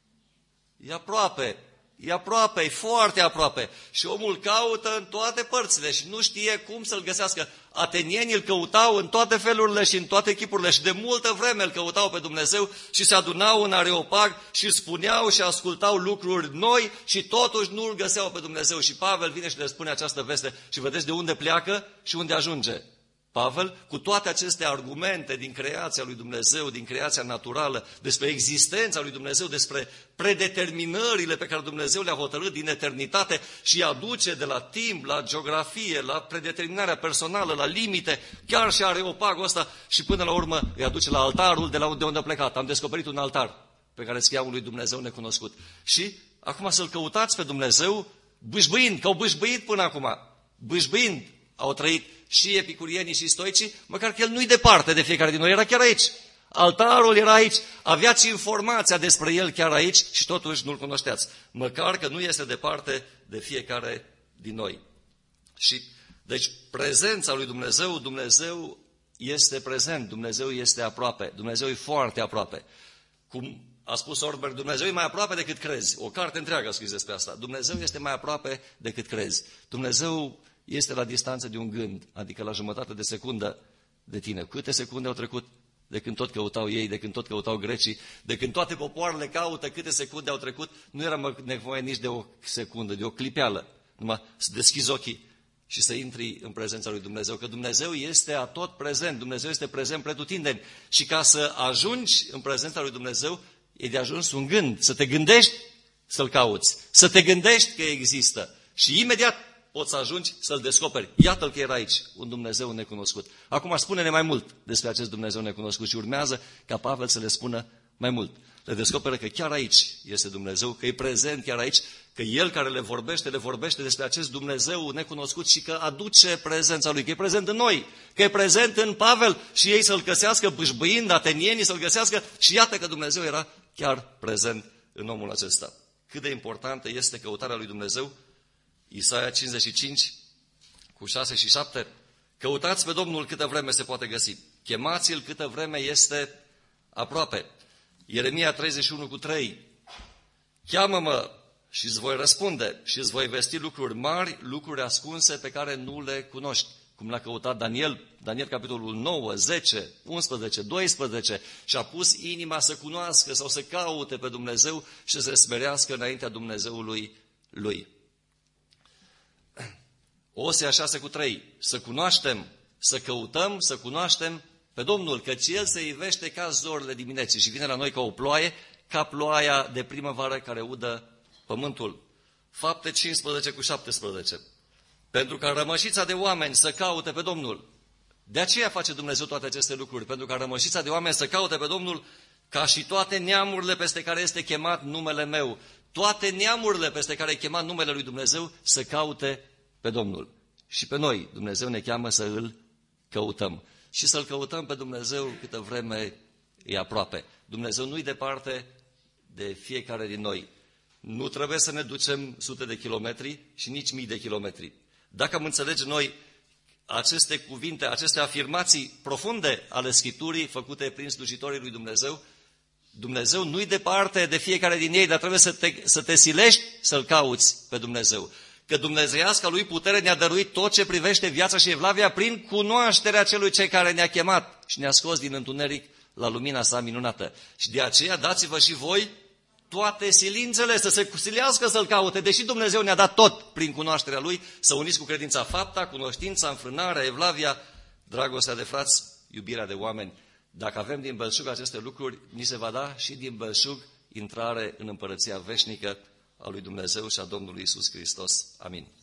S1: E aproape, e aproape, e foarte aproape. Și omul caută în toate părțile și nu știe cum să-L găsească. Atenienii îl căutau în toate felurile și în toate echipurile și de multă vreme îl căutau pe Dumnezeu și se adunau în Areopag și spuneau și ascultau lucruri noi și totuși nu îl găseau pe Dumnezeu. Și Pavel vine și le spune această veste și vedeți de unde pleacă și unde ajunge. Pavel, cu toate aceste argumente din creația lui Dumnezeu, din creația naturală, despre existența lui Dumnezeu, despre predeterminările pe care Dumnezeu le-a hotărât din eternitate și îi aduce de la timp, la geografie, la predeterminarea personală, la limite, chiar și Areopagul ăsta și până la urmă îi aduce la altarul de la unde, unde a plecat. Am descoperit un altar pe care scria unui Dumnezeu necunoscut. Și acum să-L căutați pe Dumnezeu bâșbâind, că au bâșbâit până acum, bâșbâind au trăit și epicurienii și stoicii, măcar că El nu-i departe de fiecare din noi, era chiar aici. Altarul era aici, aveați informația despre El chiar aici și totuși nu-L cunoșteați. Măcar că nu este departe de fiecare din noi. Și, deci, prezența lui Dumnezeu, Dumnezeu este prezent, Dumnezeu este aproape, Dumnezeu e foarte aproape. Cum a spus Ortberg, Dumnezeu e mai aproape decât crezi. O carte întreagă a scris despre asta. Dumnezeu este mai aproape decât crezi. Dumnezeu este la distanță de un gând, adică la jumătate de secundă de tine. Câte secunde au trecut de când tot căutau ei, de când tot căutau grecii, de când toate popoarele caută, câte secunde au trecut, nu era nevoie nici de o secundă, de o clipeală. Numai să deschizi ochii și să intri în prezența lui Dumnezeu, că Dumnezeu este atot prezent, Dumnezeu este prezent pretutindeni. Și ca să ajungi în prezența lui Dumnezeu, e de ajuns un gând, să te gândești să-L cauți, să te gândești că există și imediat poți să ajungi să-L descoperi. Iată-L că era aici, un Dumnezeu necunoscut. Acum spune-ne mai mult despre acest Dumnezeu necunoscut și urmează ca Pavel să le spună mai mult. Le descoperă că chiar aici este Dumnezeu, că e prezent chiar aici, că El care le vorbește, le vorbește despre acest Dumnezeu necunoscut și că aduce prezența Lui, că e prezent în noi, că e prezent în Pavel și ei să-L găsească bâșbâind, atenienii să-L găsească și iată că Dumnezeu era chiar prezent în omul acesta. Cât de importantă este căutarea lui Dumnezeu? Isaia cincizeci și cinci, cu șase și șapte, căutați pe Domnul câtă vreme se poate găsi, chemați-L câtă vreme este aproape. Ieremia treizeci și unu, cu trei, cheamă-mă și îți voi răspunde și îți voi vesti lucruri mari, lucruri ascunse pe care nu le cunoști. Cum l-a căutat Daniel, Daniel capitolul nouă, zece, unsprezece, doisprezece, și a pus inima să cunoască sau să caute pe Dumnezeu și să se smerească înaintea Dumnezeului lui. Osea șase cu trei, să cunoaștem, să căutăm, să cunoaștem pe Domnul, căci El se ivește ca zorile dimineții și vine la noi ca o ploaie, ca ploaia de primăvară care udă pământul. Fapte cincisprezece cu șaptesprezece. Pentru ca rămășița de oameni să caute pe Domnul. De aceea face Dumnezeu toate aceste lucruri, pentru ca rămășița de oameni să caute pe Domnul, ca și toate neamurile peste care este chemat numele meu. Toate neamurile peste care e chemat numele lui Dumnezeu să caute pe Domnul. Și pe noi Dumnezeu ne cheamă să Îl căutăm. Și să-L căutăm pe Dumnezeu câtă vreme e aproape. Dumnezeu nu-i departe de fiecare din noi. Nu trebuie să ne ducem sute de kilometri și nici mii de kilometri. Dacă am înțelege noi aceste cuvinte, aceste afirmații profunde ale Scripturii făcute prin slujitorii lui Dumnezeu, Dumnezeu nu-i departe de fiecare din ei, dar trebuie să te, să te silești să-L cauți pe Dumnezeu. că dumnezeiasca lui putere ne-a dăruit tot ce privește viața și evlavia prin cunoașterea celui ce care ne-a chemat și ne-a scos din întuneric la lumina sa minunată. Și de aceea dați-vă și voi toate silințele să se silească să-L caute, deși Dumnezeu ne-a dat tot prin cunoașterea Lui, să uniți cu credința fapta, cunoștința, înfrânarea, evlavia, dragostea de frați, iubirea de oameni. Dacă avem din belșug aceste lucruri, ni se va da și din belșug intrare în împărăția veșnică a lui Dumnezeu și a Domnului Iisus Hristos. Amin.